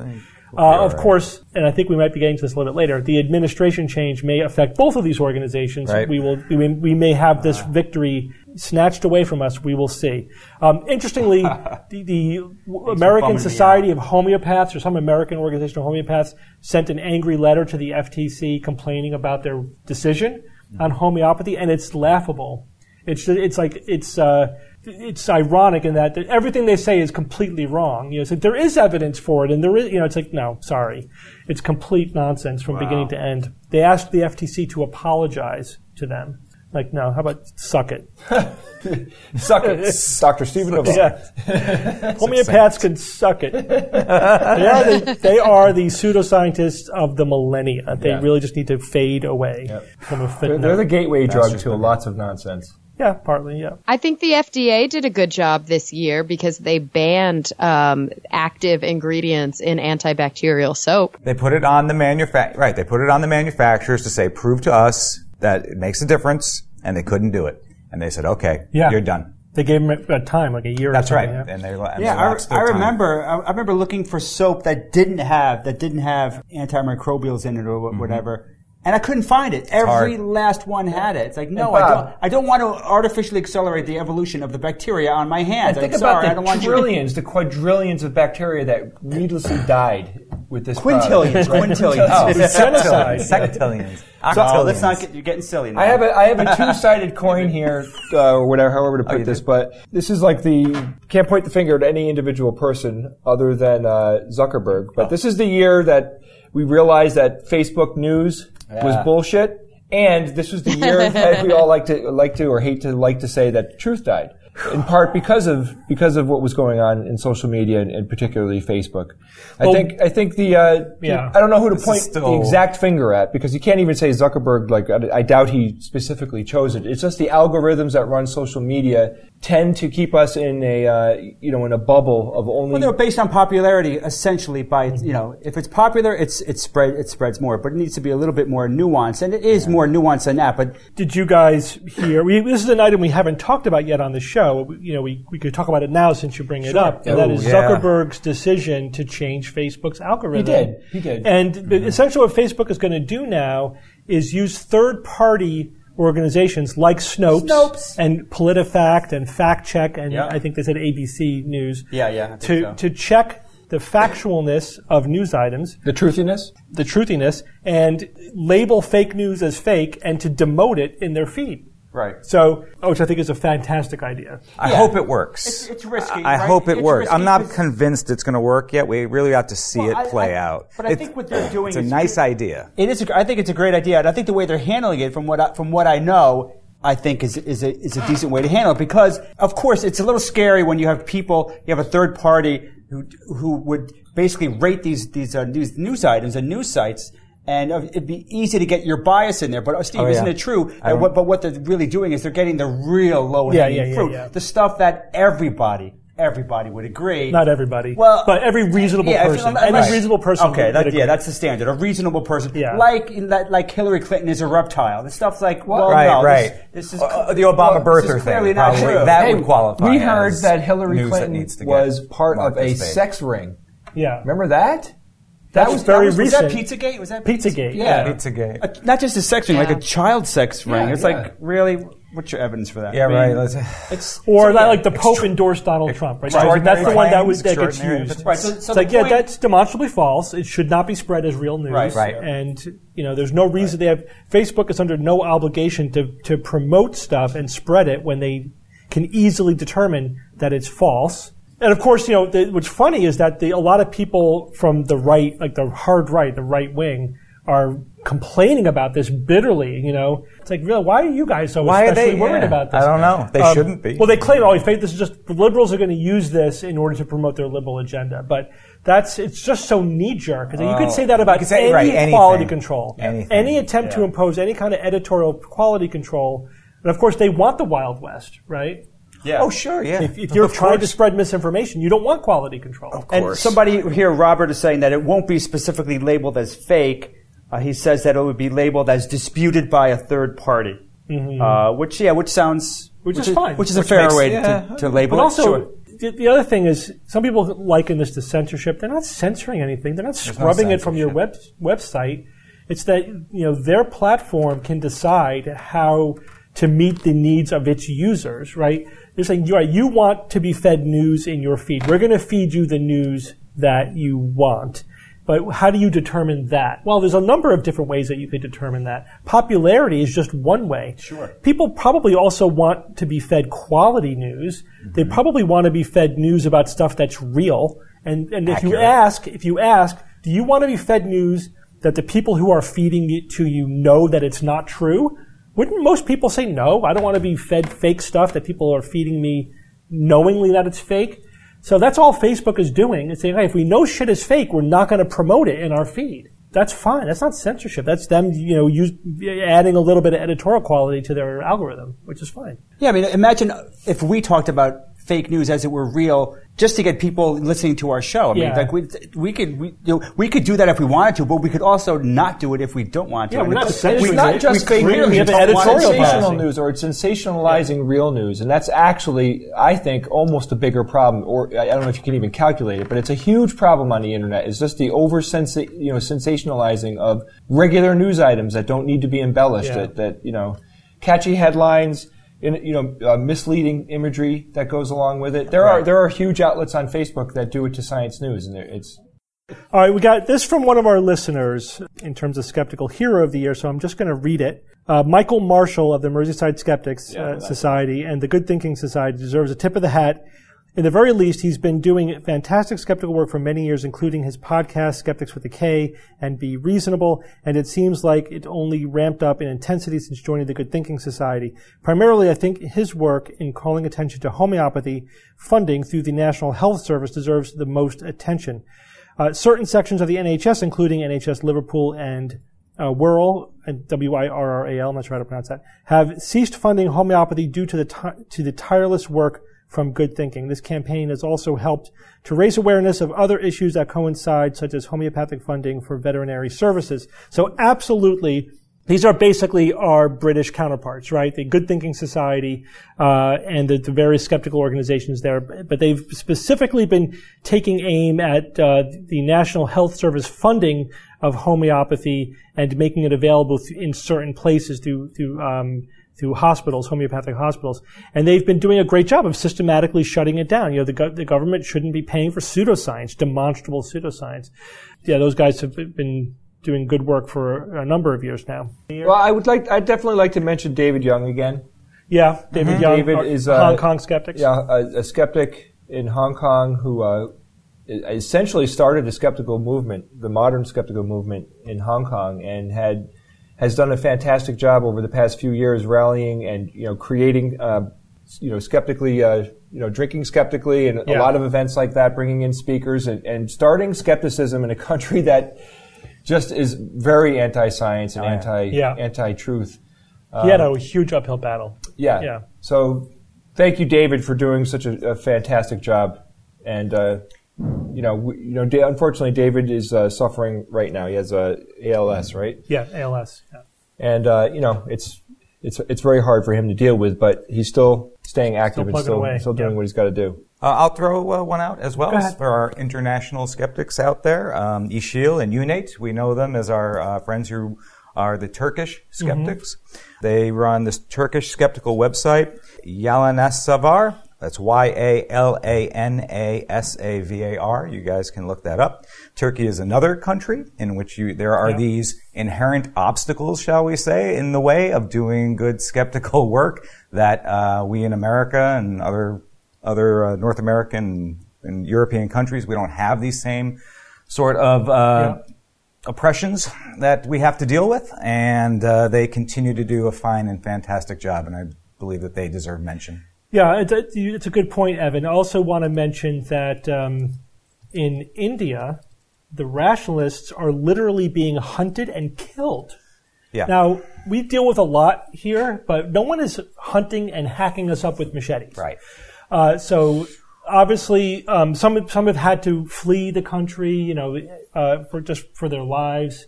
Uh, of course, and I think we might be getting to this a little bit later, the administration change may affect both of these organizations. Right. We will, we, we may have this victory snatched away from us. We will see. Um, interestingly, the, the American Society of Homeopaths, or some American organization of homeopaths, sent an angry letter to the F T C complaining about their decision on homeopathy, and it's laughable. It's it's like it's uh, it's ironic in that everything they say is completely wrong. You know, so there is evidence for it, and there is, you know, it's like, no, sorry, it's complete nonsense from Wow. beginning to end. They asked the F T C to apologize to them. Like, no, how about suck it? Suck it, Doctor Stephen Novak. Yeah, homeopaths can suck it. They are the, they are the pseudoscientists of the millennia. They Yeah. really just need to fade away Yep. from a They're, footnote. they're the gateway drug just to been- lots of nonsense. Yeah, partly, yeah. I think the F D A did a good job this year because they banned um, active ingredients in antibacterial soap. They put it on the manufa- right. They put it on the manufacturers to say, prove to us that it makes a difference, and they couldn't do it. And they said, okay, Yeah. you're done. They gave them a time, like a year That's or right. something. Yeah. And they, and Yeah, they I, lapsed I their time. remember. I, I remember looking for soap that didn't have that didn't have antimicrobials in it or wh- whatever, and I couldn't find it. Every hard. last one had it. It's like, no, And I Bob- don't. I don't want to artificially accelerate the evolution of the bacteria on my hands. And think I'm about sorry, I the don't want you. trillions, the quadrillions of bacteria that needlessly died with this product. Quintillions, Right? quintillions. Oh. Genocide. Sectillions. Oh, let's not get. You're getting silly now. I have a I have a two-sided coin here, uh, or whatever, however to put you this, do? but this is like the can't point the finger at any individual person other than uh, Zuckerberg. But this is the year that we realized that Facebook News was Yeah. bullshit, and this was the year that we all like to like to or hate to like to say that truth died. In part because of because of what was going on in social media and, and particularly Facebook. I Well, think I think the uh, yeah. I don't know who to This is point still- the exact finger at because you can't even say Zuckerberg. Like I, I doubt he specifically chose it. It's just the algorithms that run social media tend to keep us in a uh, you know in a bubble of only. Well, they're based on popularity, essentially. By you know, if it's popular, it's it's spread it spreads more, but it needs to be a little bit more nuanced, and it is more nuanced than that. But Did you guys hear? We, this is an item we haven't talked about yet on the show. You know, we, we could talk about it now since you bring it up. And that Oh, is yeah. Zuckerberg's decision to change Facebook's algorithm. He did. He did. And the- essentially what Facebook is going to do now is use third-party organizations like Snopes, Snopes. and PolitiFact and FactCheck and Yeah. I think they said A B C News yeah, yeah, I think to, so. to check the factualness of news items, the truthiness. the truthiness, and label fake news as fake and to demote it in their feed. right. So, which I think is a fantastic idea. I Yeah. hope it works. It's- it's risky, I, I right? hope it It's works. risky I'm not 'cause- convinced it's going to work yet. We really have to see Well, it I- play I- out. but I It's- think what they're doing It's a is nice good. idea. It is. A, I think it's a great idea, and I think the way they're handling it, from what I, from what I know, I think is is a is a decent way to handle it. Because of course, it's a little scary when you have people, you have a third party who who would basically rate these these uh, these news items and news sites. And uh, it'd be easy to get your bias in there. But uh, Steve, Oh, isn't yeah. it true? Uh, what, but what they're really doing is they're getting the real low hanging Yeah, yeah, yeah, fruit, yeah. the stuff that everybody everybody would agree. Not everybody. Well, but every reasonable yeah, if- person. right. Any reasonable person. Okay, would, that, would yeah, agree. that's the standard. A reasonable person, Yeah. like like like Hillary Clinton is a reptile. The stuff's like, well, Right, no, right. This, this is Uh, the Obama well, this birther is clearly thing, not probably. true. That Hey, would qualify We heard as that Hillary news that Clinton needs to get was part of marked a as fake. sex ring. Yeah. Remember that? That was very was, recent. Was that Pizzagate? Was that Pizzagate. Yeah, Pizzagate. Uh, not just a sex ring, like a child sex ring. It's yeah. like, really, what's your evidence for that? Yeah, I mean, right. Let's, It's Or so, like, yeah. like the Pope endorsed Donald Trump, right? Extraordinary That's the one that was claims, that gets extraordinary used. Right, so, so It's the like, yeah, point- that's demonstrably false. It should not be spread as real news. Right. Right. And, you know, there's no reason they have, Facebook is under no obligation to, to promote stuff and spread it when they can easily determine that it's false. And of course, you know, the, what's funny is that the, a lot of people from the right, like the hard right, the right wing, are complaining about this bitterly, you know. It's like, really, why are you guys so Why are especially they- worried yeah. about this? I don't know. They Um, shouldn't be. Well, they claim, oh, this is just, the liberals are going to use this in order to promote their liberal agenda. But that's, it's just so knee-jerk. You Oh, could say that about you could say- any right, anything. quality control. Anything. Any attempt to Yeah. impose any kind of editorial quality control. And of course, they want the Wild West, right? Yeah. oh, sure, yeah. If, if you're Of trying to course. spread misinformation, you don't want quality control. And course. somebody here, Robert, is saying that it won't be specifically labeled as fake. Uh, he says that it would be labeled as disputed by a third party, uh, which yeah, which sounds Which is fine. which is a Which fair makes- way yeah. to, to label But it. also, Sure. the, the other thing is, some people liken this to censorship. They're not censoring anything. They're not scrubbing no it from your web website. It's that, you know, their platform can decide how to meet the needs of its users, right? They're saying, you, you want to be fed news in your feed. We're going to feed you the news that you want. But how do you determine that? Well, there's a number of different ways that you could determine that. Popularity is just one way. Sure. People probably also want to be fed quality news. Mm-hmm. They probably want to be fed news about stuff that's real. And, and if you ask, if you ask, do you want to be fed news that the people who are feeding it to you know that it's not true? Wouldn't most people say no? I don't want to be fed fake stuff that people are feeding me knowingly that it's fake. So that's all Facebook is doing. It's saying, hey, if we know shit is fake, we're not going to promote it in our feed. That's fine. That's not censorship. That's them, you know, use, adding a little bit of editorial quality to their algorithm, which is fine. Yeah, I mean, imagine if we talked about fake news as it were real, just to get people listening to our show. I mean, Yeah. like we we could we, you know, we could do that if we wanted to, but we could also not do it if we don't want to. Yeah, And we're not it's- censoring It's We- not just we fake clearly news. have It's an editorial sensational policy. news, or it's sensationalizing real news, and that's actually, I think, almost a bigger problem. Or I don't know if you can even calculate it, but it's a huge problem on the internet. It's just the over you know sensationalizing of regular news items that don't need to be embellished. Yeah. That, that you know, catchy headlines. In, you know, uh, misleading imagery that goes along with it. There are there are huge outlets on Facebook that do it to Science News, and it's. All right, we got this from one of our listeners in terms of Skeptical Hero of the Year, so I'm just going to read it. Uh, Michael Marshall of the Merseyside Skeptics uh, Society and the Good Thinking Society deserves a tip of the hat. In the very least, he's been doing fantastic skeptical work for many years, including his podcast, Skeptics with a K and Be Reasonable, and it seems like it only ramped up in intensity since joining the Good Thinking Society. Primarily, I think his work in calling attention to homeopathy funding through the National Health Service deserves the most attention. Uh, certain sections of the N H S, including N H S Liverpool and uh, Wirral, and W I R R A L, I'm not sure how to pronounce that, have ceased funding homeopathy due to the ti- to the tireless work from Good Thinking. This campaign has also helped to raise awareness of other issues that coincide, such as homeopathic funding for veterinary services. So absolutely, these are basically our British counterparts, right? The Good Thinking Society uh, and the, the various skeptical organizations there. But they've specifically been taking aim at uh, the National Health Service funding of homeopathy and making it available th- in certain places through through um, through hospitals, homeopathic hospitals. And they've been doing a great job of systematically shutting it down. You know, the, go- the government shouldn't be paying for pseudoscience, demonstrable pseudoscience. Yeah, those guys have been doing good work for a number of years now. Well, I would like, I'd definitely like to mention David Young again. Yeah, David Young, David our is, uh, Hong Kong skeptics. Yeah, a, a skeptic in Hong Kong who uh, essentially started the skeptical movement, the modern skeptical movement in Hong Kong, and had has done a fantastic job over the past few years rallying and, you know, creating, uh, you know, skeptically, uh, you know, drinking skeptically and Yeah. a lot of events like that, bringing in speakers and, and starting skepticism in a country that just is very anti-science and Oh, yeah. anti, Yeah. anti-truth. He had a huge uphill battle. Yeah. Yeah. So thank you, David, for doing such a, a fantastic job. And, uh, you know, we, you know, da- unfortunately, David is uh, suffering right now. He has uh, A L S, right? Yeah, A L S. Yeah. And, uh, you know, it's it's it's very hard for him to deal with, but he's still staying active Still and plugging still, away. still doing Yeah. what he's got to do. Uh, I'll throw uh, one out as well Go ahead. for our international skeptics out there. Um, Ishil and Unate, we know them as our uh, friends who are the Turkish skeptics. Mm-hmm. They run this Turkish skeptical website, Yalanasavar. That's Y A L A N A S A V A R. You guys can look that up. Turkey is another country in which you, there are Yeah. these inherent obstacles, shall we say, in the way of doing good skeptical work that uh, we in America and other other uh, North American and European countries, we don't have these same sort of uh, Yeah. oppressions that we have to deal with, and uh, they continue to do a fine and fantastic job, and I believe that they deserve mention. Yeah, it's a, it's a good point, Evan. I also want to mention that um, in India, the rationalists are literally being hunted and killed. Yeah. Now, we deal with a lot here, but no one is hunting and hacking us up with machetes. Right. Uh, so obviously, um, some some have had to flee the country, you know, uh, for just for their lives.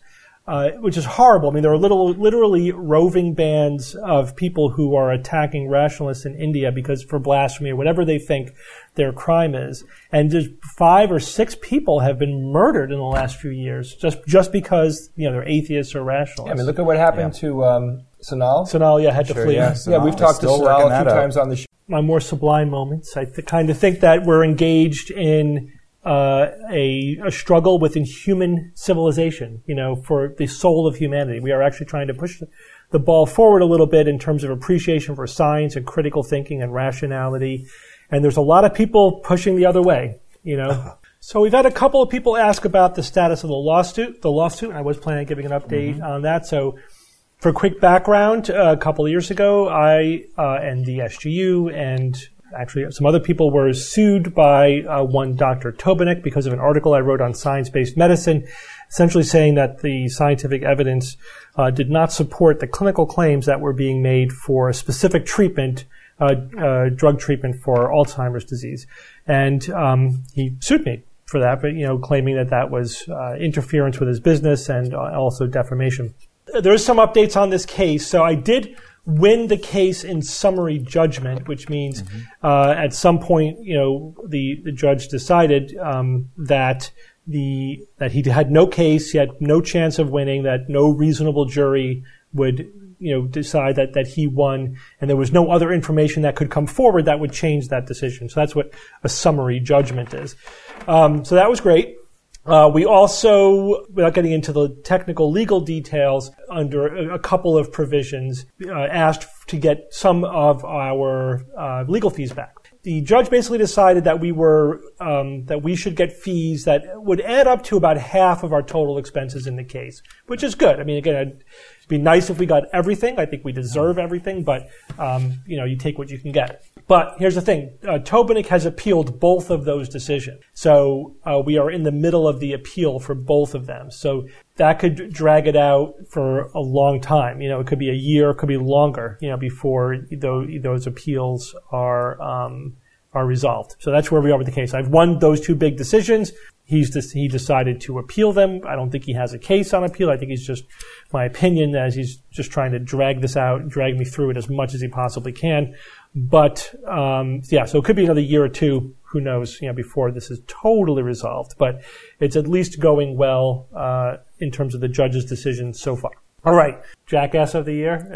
uh, which is horrible. I mean, there are little, literally roving bands of people who are attacking rationalists in India because for blasphemy or whatever they think their crime is. And just five or six people have been murdered in the last few years just just because, you know, they're atheists or rationalists. Yeah, I mean, look at what happened yeah. to um, Sonal. Sonal, yeah, had to sure, flee. Yeah, yeah we've talked to Sonal a few times on the show. My more sublime moments, I th- kind of think that we're engaged in uh, a, a struggle within human civilization, you know, for the soul of humanity. We are actually trying to push the, the ball forward a little bit in terms of appreciation for science and critical thinking and rationality. And there's a lot of people pushing the other way, you know. So we've had a couple of people ask about the status of the lawsuit. The lawsuit, I was planning on giving an update mm-hmm. on that. So for quick background, uh, a couple of years ago, I uh, and the S G U and actually some other people were sued by uh, one Doctor Tobenik because of an article I wrote on science-based medicine, essentially saying that the scientific evidence uh, did not support the clinical claims that were being made for a specific treatment, uh, uh, drug treatment for Alzheimer's disease. And um, he sued me for that, but, you know, claiming that that was uh, interference with his business and uh, also defamation. There's some updates on this case. So I did win the case in summary judgment, which means mm-hmm. uh, at some point, you know, the, the judge decided um, that the that he had no case, he had no chance of winning, that no reasonable jury would, you know, decide that, that he won, and there was no other information that could come forward that would change that decision. So that's what a summary judgment is. Um, so that was great. Uh, we also, without getting into the technical legal details, under a couple of provisions, uh, asked to get some of our uh, legal fees back. The judge basically decided that we were um, that we should get fees that would add up to about half of our total expenses in the case, which is good. I mean, again, it'd be nice if we got everything. I think we deserve everything, but um, you know, you take what you can get. But here's the thing: uh, Tobenik has appealed both of those decisions, so uh, we are in the middle of the appeal for both of them. So that could drag it out for a long time. You know, it could be a year, it could be longer. You know, before those, those appeals are um, are resolved. So that's where we are with the case. I've won those two big decisions. He's just, he decided to appeal them. I don't think he has a case on appeal. I think he's just, my opinion, as he's just trying to drag this out, drag me through it as much as he possibly can. But um, yeah, so it could be another year or two. Who knows? You know, before this is totally resolved. But it's at least going well uh, in terms of the judge's decision so far. All right, Jackass of the Year.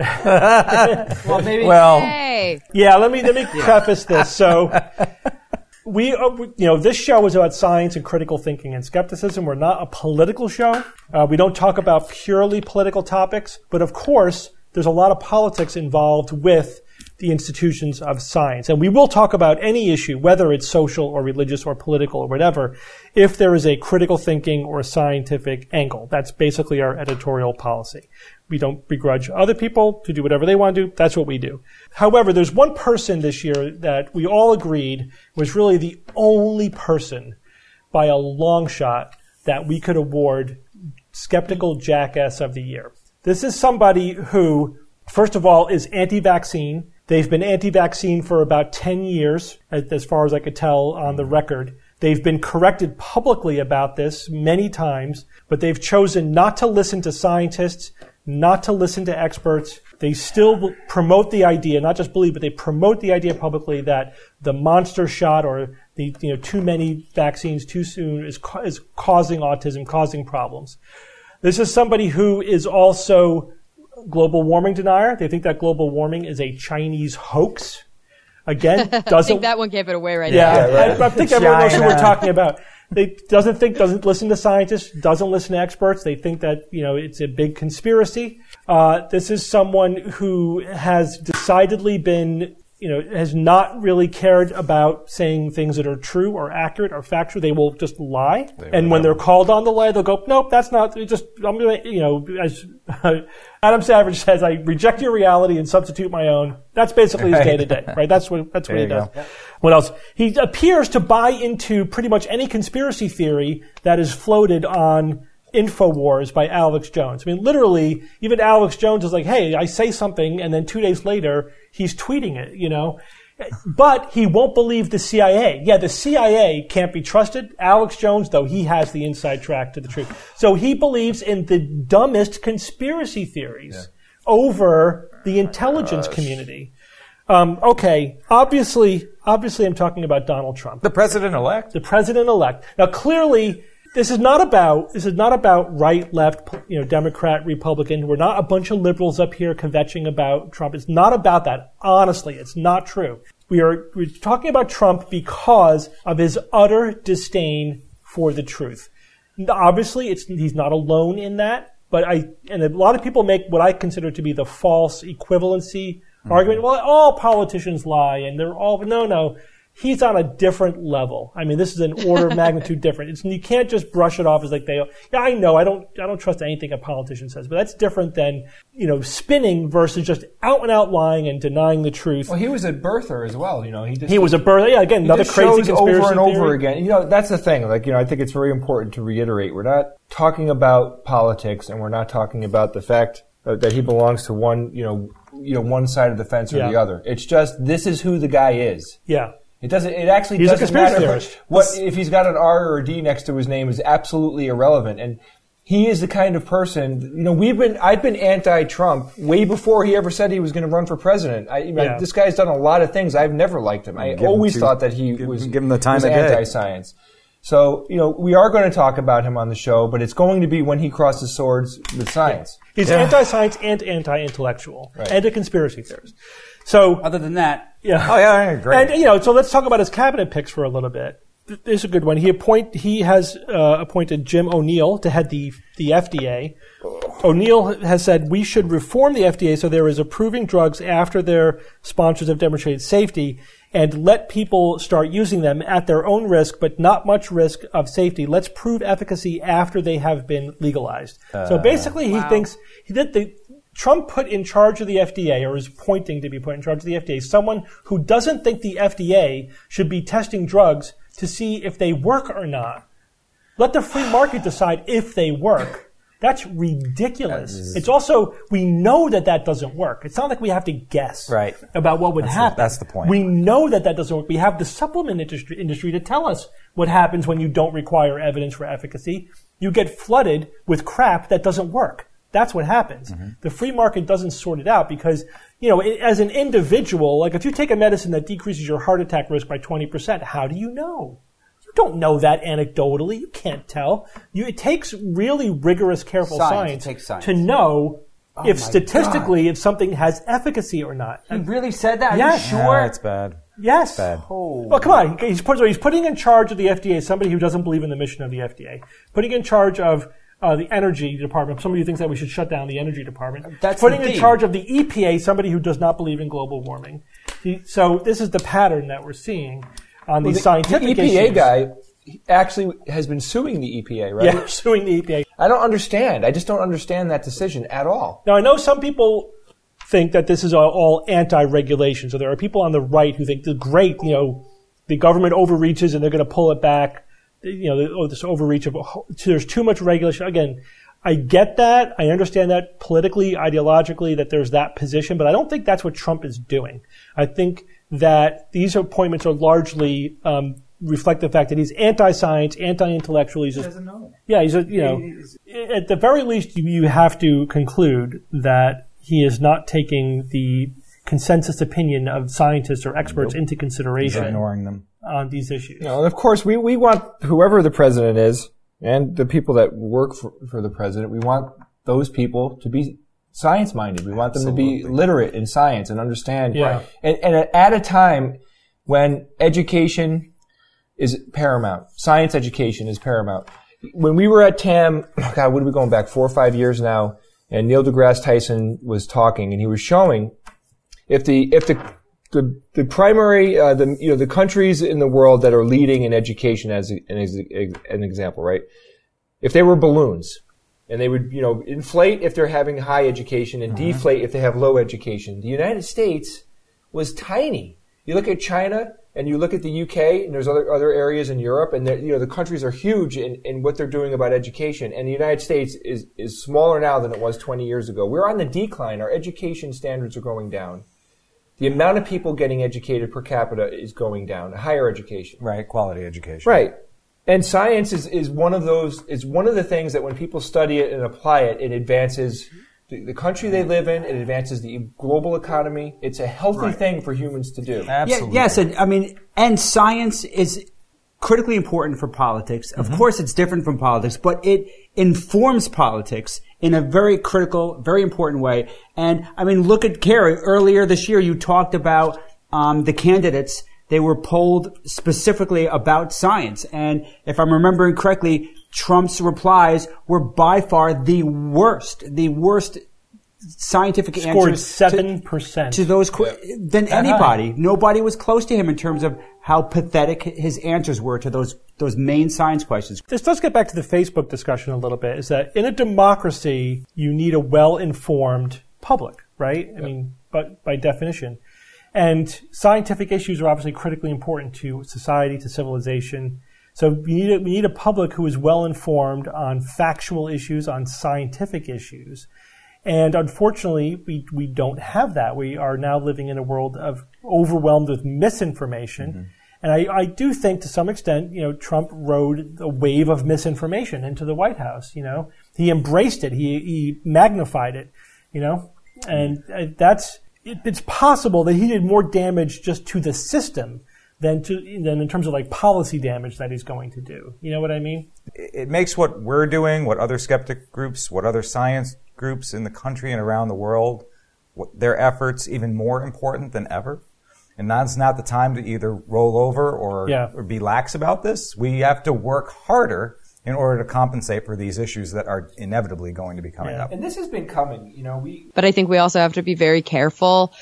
well, maybe. Well, hey. yeah. Let me let me preface this. So. We, uh, you know, this show is about science and critical thinking and skepticism. We're not a political show. Uh, we don't talk about purely political topics, but of course, there's a lot of politics involved with the institutions of science. And we will talk about any issue, whether it's social or religious or political or whatever, if there is a critical thinking or scientific angle. That's basically our editorial policy. We don't begrudge other people to do whatever they want to do. That's what we do. However, there's one person this year that we all agreed was really the only person by a long shot that we could award Skeptical Jackass of the Year. This is somebody who, first of all, is anti-vaccine. They've been anti-vaccine for about ten years, as far as I could tell on the record. They've been corrected publicly about this many times, but they've chosen not to listen to scientists, not to listen to experts. They still promote the idea, not just believe, but they promote the idea publicly that the monster shot or the, you know, too many vaccines too soon is, is causing autism, causing problems. This is somebody who is also global warming denier. They think that global warming is a Chinese hoax. Again, doesn't... I think that one gave it away right yeah, now. Yeah, right. I, I think everyone knows who we're talking about. They doesn't think, doesn't listen to scientists, doesn't listen to experts. They think that, you know, it's a big conspiracy. Uh, this is someone who has decidedly been, you know, has not really cared about saying things that are true or accurate or factual. They will just lie. They and when they're called on to lie, they'll go, nope, that's not, just, I'm going to, you know, as Adam Savage says, I reject your reality and substitute my own. That's basically his day to day, right? That's what, that's what he does. Go. What else? He appears to buy into pretty much any conspiracy theory that is floated on InfoWars by Alex Jones. I mean, literally, even Alex Jones is like, hey, I say something, and then two days later, he's tweeting it, you know? But he won't believe the C I A. Yeah, the C I A can't be trusted. Alex Jones, though, he has the inside track to the truth. So he believes in the dumbest conspiracy theories yeah. over the intelligence Gosh. community. Um, okay, obviously, obviously I'm talking about Donald Trump. The president-elect? The president-elect. Now, clearly, this is not about, this is not about right, left, you know, Democrat, Republican. We're not a bunch of liberals up here kvetching about Trump. It's not about that. Honestly, it's not true. We are, we're talking about Trump because of his utter disdain for the truth. Obviously, it's, he's not alone in that, but I, and a lot of people make what I consider to be the false equivalency Mm-hmm. argument. Well, all politicians lie, and they're all no, no. He's on a different level. I mean, this is an order of magnitude different. It's, you can't just brush it off as like they. Yeah, I know. I don't. I don't trust anything a politician says, but that's different than you know spinning versus just out and out lying and denying the truth. Well, he was a birther as well. You know, he just he was a birther. Yeah, again, another crazy conspiracy over and theory. over again. You know, that's the thing. Like, you know, I think it's very important to reiterate. We're not talking about politics, and we're not talking about the fact that he belongs to one. You know. you know, one side of the fence or yeah. the other. It's just, this is who the guy is. Yeah. It doesn't, it actually He's doesn't a conspiracy matter theorist. what, if he's got an R or a D next to his name is absolutely irrelevant. And he is the kind of person, you know, we've been, I've been anti-Trump way before he ever said he was going to run for president. I, you know, yeah. This guy's done a lot of things. I've never liked him. I give always him thought that he give, was, give him the time was of day. anti-science. So, you know, we are going to talk about him on the show, but it's going to be when he crosses swords with science. He's yeah. anti-science and anti-intellectual right. and a conspiracy theorist. So, other than that, yeah. Oh yeah, great. And you know, so let's talk about his cabinet picks for a little bit. This is a good one. He appoint he has uh, appointed Jim O'Neill to head the the F D A. O'Neill has said we should reform the F D A so there is approving drugs after their sponsors have demonstrated safety, and let people start using them at their own risk, but not much risk of safety. Let's prove efficacy after they have been legalized. Uh, so basically, he wow. thinks he did the. Trump put in charge of the F D A, or is pointing to be put in charge of the F D A, someone who doesn't think the F D A should be testing drugs to see if they work or not. Let the free market decide if they work. That's ridiculous. That is, it's also, we know that that doesn't work. It's not like we have to guess right. about what would that's happen. The, that's the point. We know that that doesn't work. We have the supplement industry, industry to tell us what happens when you don't require evidence for efficacy. You get flooded with crap that doesn't work. That's what happens. Mm-hmm. The free market doesn't sort it out because, you know, it, as an individual, like if you take a medicine that decreases your heart attack risk by twenty percent, how do you know? You don't know that anecdotally. You can't tell. You, it takes really rigorous, careful science, science, science. to know oh if statistically God. if something has efficacy or not. He really said that? Are yes. you sure? Yeah, it's bad. Yes. It's bad. Oh. Well, come on. He's, put, so he's putting in charge of the F D A somebody who doesn't believe in the mission of the F D A. Putting in charge of Uh, the energy department, somebody who thinks that we should shut down the energy department. That's putting the in charge of the E P A, somebody who does not believe in global warming. He, so this is the pattern that we're seeing on well, these the, scientific the E P A issues. guy actually has been suing the E P A, right? Yeah, suing the E P A. I don't understand. I just don't understand that decision at all. Now I know some people think that this is all, all anti-regulation. So there are people on the right who think, great, you know, the government overreaches and they're going to pull it back. You know, oh, this overreach of, there's too much regulation. Again, I get that. I understand that politically, ideologically, that there's that position, but I don't think that's what Trump is doing. I think that these appointments are largely, um, reflect the fact that he's anti-science, anti-intellectual. He's just, he doesn't know. Yeah, he's a, you know, at the very least, you have to conclude that he is not taking the consensus opinion of scientists or experts into consideration. He's ignoring them. On these issues. You know, and of course, we, we want whoever the president is and the people that work for, for the president, we want those people to be science-minded. We want them Absolutely. to be literate in science and understand. Yeah. And, and at a time when education is paramount, science education is paramount. When we were at T A M, God, what are we going back, four or five years now, and Neil deGrasse Tyson was talking, and he was showing if the if the The, the primary, uh, the, you know, the countries in the world that are leading in education as an, an example, right? If they were balloons and they would, you know, inflate if they're having high education and uh-huh. deflate if they have low education. The United States was tiny. You look at China and you look at the U K and there's other, other areas in Europe and, you know, the countries are huge in, in what they're doing about education. And the United States is, is smaller now than it was twenty years ago. We're on the decline. Our education standards are going down. The amount of people getting educated per capita is going down. Higher education. Right, quality education. Right. And science is, is one of those, is one of the things that when people study it and apply it, it advances the, the country they live in, it advances the global economy. It's a healthy Right. thing for humans to do. Absolutely. Yeah, yes, and I mean, and science is critically important for politics. Of course, it's different from politics, but it informs politics in a very critical, very important way. And I mean, look at Carrie. Earlier this year, you talked about um, the candidates. They were polled specifically about science. And if I'm remembering correctly, Trump's replies were by far the worst, the worst scientific Scored answers seven percent. to, to those qu- than anybody. Nobody was close to him in terms of how pathetic his answers were to those those main science questions. This does get back to the Facebook discussion a little bit, is that in a democracy, you need a well-informed public, right? I mean, but by definition. And scientific issues are obviously critically important to society, to civilization. So we need a, we need a public who is well-informed on factual issues, on scientific issues. And unfortunately, we, we don't have that. We are now living in a world of overwhelmed with misinformation. Mm-hmm. And I, I do think to some extent, you know, Trump rode a wave of misinformation into the White House, you know. He embraced it. He, he magnified it, you know. And uh, that's, it, it's possible that he did more damage just to the system than to, than in terms of like policy damage that he's going to do. You know what I mean? It makes what we're doing, what other skeptic groups, what other science groups in the country and around the world, what, their efforts even more important than ever. And now's not the time to either roll over or, yeah. or be lax about this. We have to work harder in order to compensate for these issues that are inevitably going to be coming Yeah. up. And this has been coming, you know, we... But I think we also have to be very careful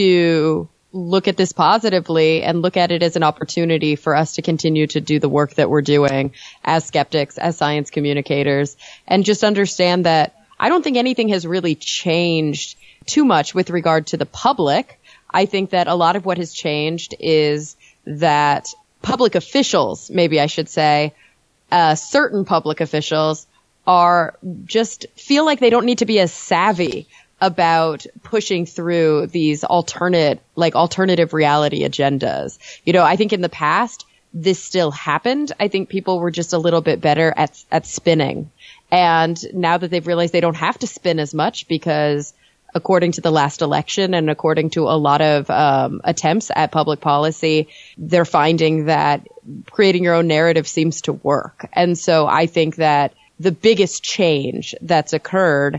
to look at this positively and look at it as an opportunity for us to continue to do the work that we're doing as skeptics, as science communicators, and just understand that I don't think anything has really changed too much with regard to the public. I think that a lot of what has changed is that public officials, maybe I should say, uh, certain public officials are just feel like they don't need to be as savvy about pushing through these alternate, like alternative reality agendas. You know, I think in the past, this still happened. I think people were just a little bit better at, at spinning. And now that they've realized they don't have to spin as much because according to the last election and according to a lot of um, attempts at public policy, they're finding that creating your own narrative seems to work. And so I think that the biggest change that's occurred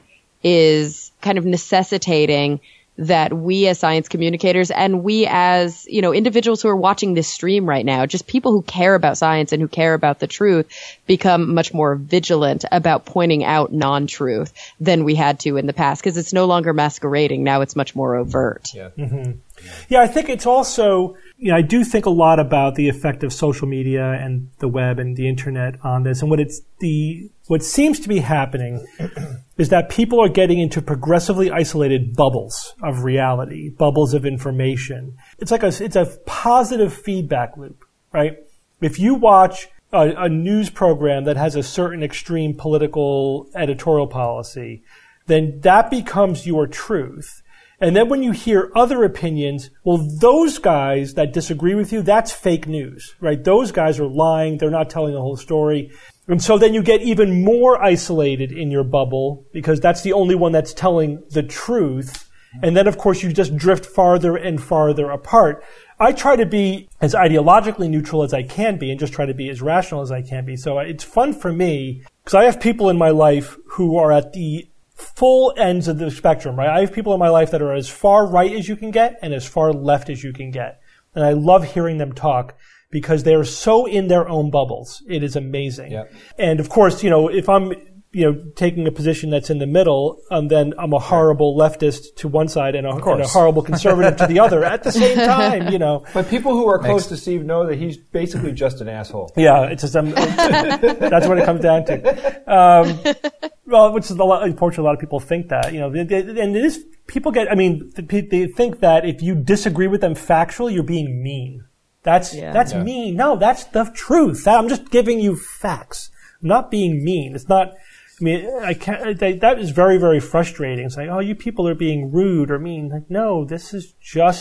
is kind of necessitating that we as science communicators and we as, you know, individuals who are watching this stream right now, just people who care about science and who care about the truth, become much more vigilant about pointing out non-truth than we had to in the past, because it's no longer masquerading. Now it's much more overt. Yeah. Mm-hmm. Yeah, I think it's also, you know, I do think a lot about the effect of social media and the web and the internet on this. And what it's the, what seems to be happening is that people are getting into progressively isolated bubbles of reality, bubbles of information. It's like a, it's a positive feedback loop, right? If you watch a, a news program that has a certain extreme political editorial policy, then that becomes your truth. And then when you hear other opinions, well, those guys that disagree with you, that's fake news, right? Those guys are lying. They're not telling the whole story. And so then you get even more isolated in your bubble because that's the only one that's telling the truth. And then, of course, you just drift farther and farther apart. I try to be as ideologically neutral as I can be and just try to be as rational as I can be. So it's fun for me because I have people in my life who are at the full ends of the spectrum, right? I have people in my life that are as far right as you can get and as far left as you can get. And I love hearing them talk because they're so in their own bubbles. It is amazing. Yep. And of course, you know, if I'm, you know, taking a position that's in the middle, um, then I'm a horrible leftist to one side and a, and a horrible conservative to the other at the same time, you know. But people who are close to Steve know that he's basically just an asshole. Yeah, it's just, um, that's what it comes down to. Um, well, which is a lot, unfortunately, a lot of people think that, you know, they, they, and it is, people get, I mean, they think that if you disagree with them factually, you're being mean. That's, yeah. that's yeah. mean. No, that's the truth. I'm just giving you facts. I'm not being mean. It's not, I mean, I can't, I, that is very, very frustrating. It's like, oh, you people are being rude or mean. Like, no, this is just,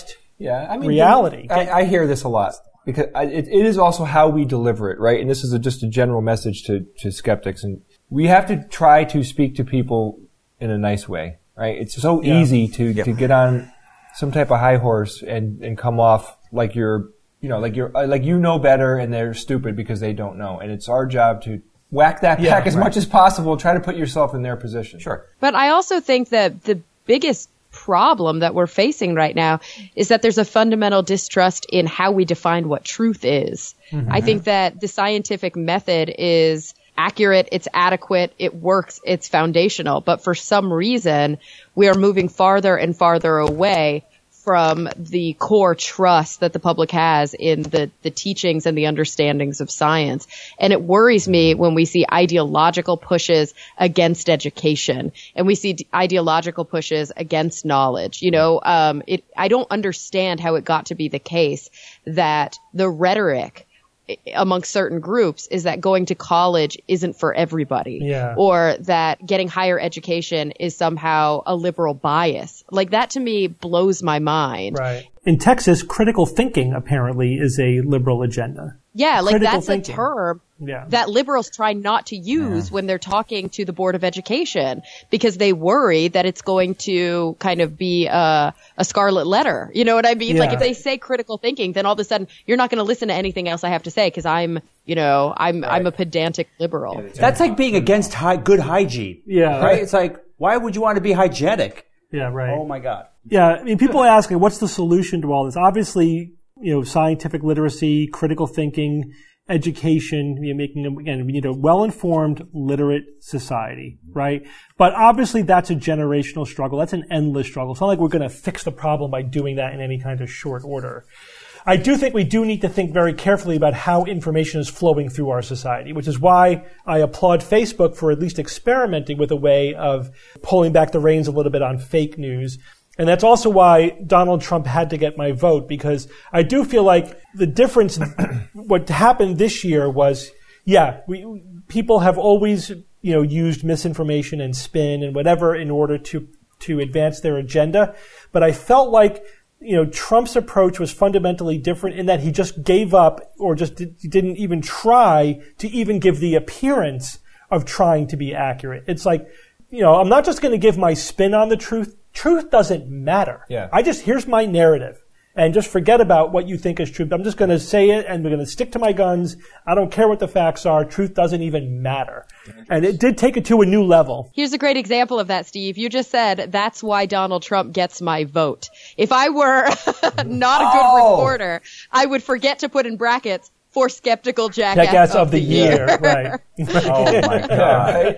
yeah, I mean, reality. I, I hear this a lot because I, it, it is also how we deliver it, right? And this is a, just a general message to, to skeptics. And we have to try to speak to people in a nice way, right? It's so Yeah. easy to, Yep. to get on some type of high horse and, and come off like you're, you know, like you're, like you know better and they're stupid because they don't know. And it's our job to whack that Yeah, back as right. much as possible. Try to put yourself in their position. Sure. But I also think that the biggest problem that we're facing right now is that there's a fundamental distrust in how we define what truth is. I think that the scientific method is accurate, it's adequate, it works, it's foundational. But for some reason, we are moving farther and farther away from the core trust that the public has in the, the teachings and the understandings of science. And it worries me when we see ideological pushes against education and we see d- ideological pushes against knowledge. You know, um, it, I don't understand how it got to be the case that the rhetoric amongst certain groups is that going to college isn't for everybody, Yeah. or that getting higher education is somehow a liberal bias. Like that to me blows my mind. Right. In Texas, critical thinking apparently is a liberal agenda. Yeah, like Critical that's thinking. a term Yeah. that liberals try not to use when they're talking to the Board of Education because they worry that it's going to kind of be a, a scarlet letter. You know what I mean? Like Yeah. if they say critical thinking, then all of a sudden you're not going to listen to anything else I have to say because I'm, you know, I'm I'm a pedantic liberal. That's like being against high, good hygiene. Yeah. Right? It's like, why would you want to be hygienic? Yeah, right. Oh my God. Yeah, I mean, people ask, like, what's the solution to all this? Obviously, you know, scientific literacy, critical thinking, education, you know, making them, again, we need a well-informed, literate society, right? But obviously that's a generational struggle. That's an endless struggle. It's not like we're going to fix the problem by doing that in any kind of short order. I do think we do need to think very carefully about how information is flowing through our society, which is why I applaud Facebook for at least experimenting with a way of pulling back the reins a little bit on fake news. And that's also why Donald Trump had to get my vote, because I do feel like the difference, what happened this year was, yeah, we, people have always, you know, used misinformation and spin and whatever in order to, to advance their agenda. But I felt like, you know, Trump's approach was fundamentally different in that he just gave up or just did, didn't even try to even give the appearance of trying to be accurate. It's like, you know, I'm not just going to give my spin on the truth. Truth doesn't matter. Yeah. I just, here's my narrative. And just forget about what you think is true. I'm just going to say it and we're going to stick to my guns. I don't care what the facts are. Truth doesn't even matter. And it did take it to a new level. Here's a great example of that, Steve. You just said that's why Donald Trump gets my vote. If I were not a good Oh. reporter, I would forget to put in brackets for skeptical jackass, Jackass of, of the year. Right. Oh my God.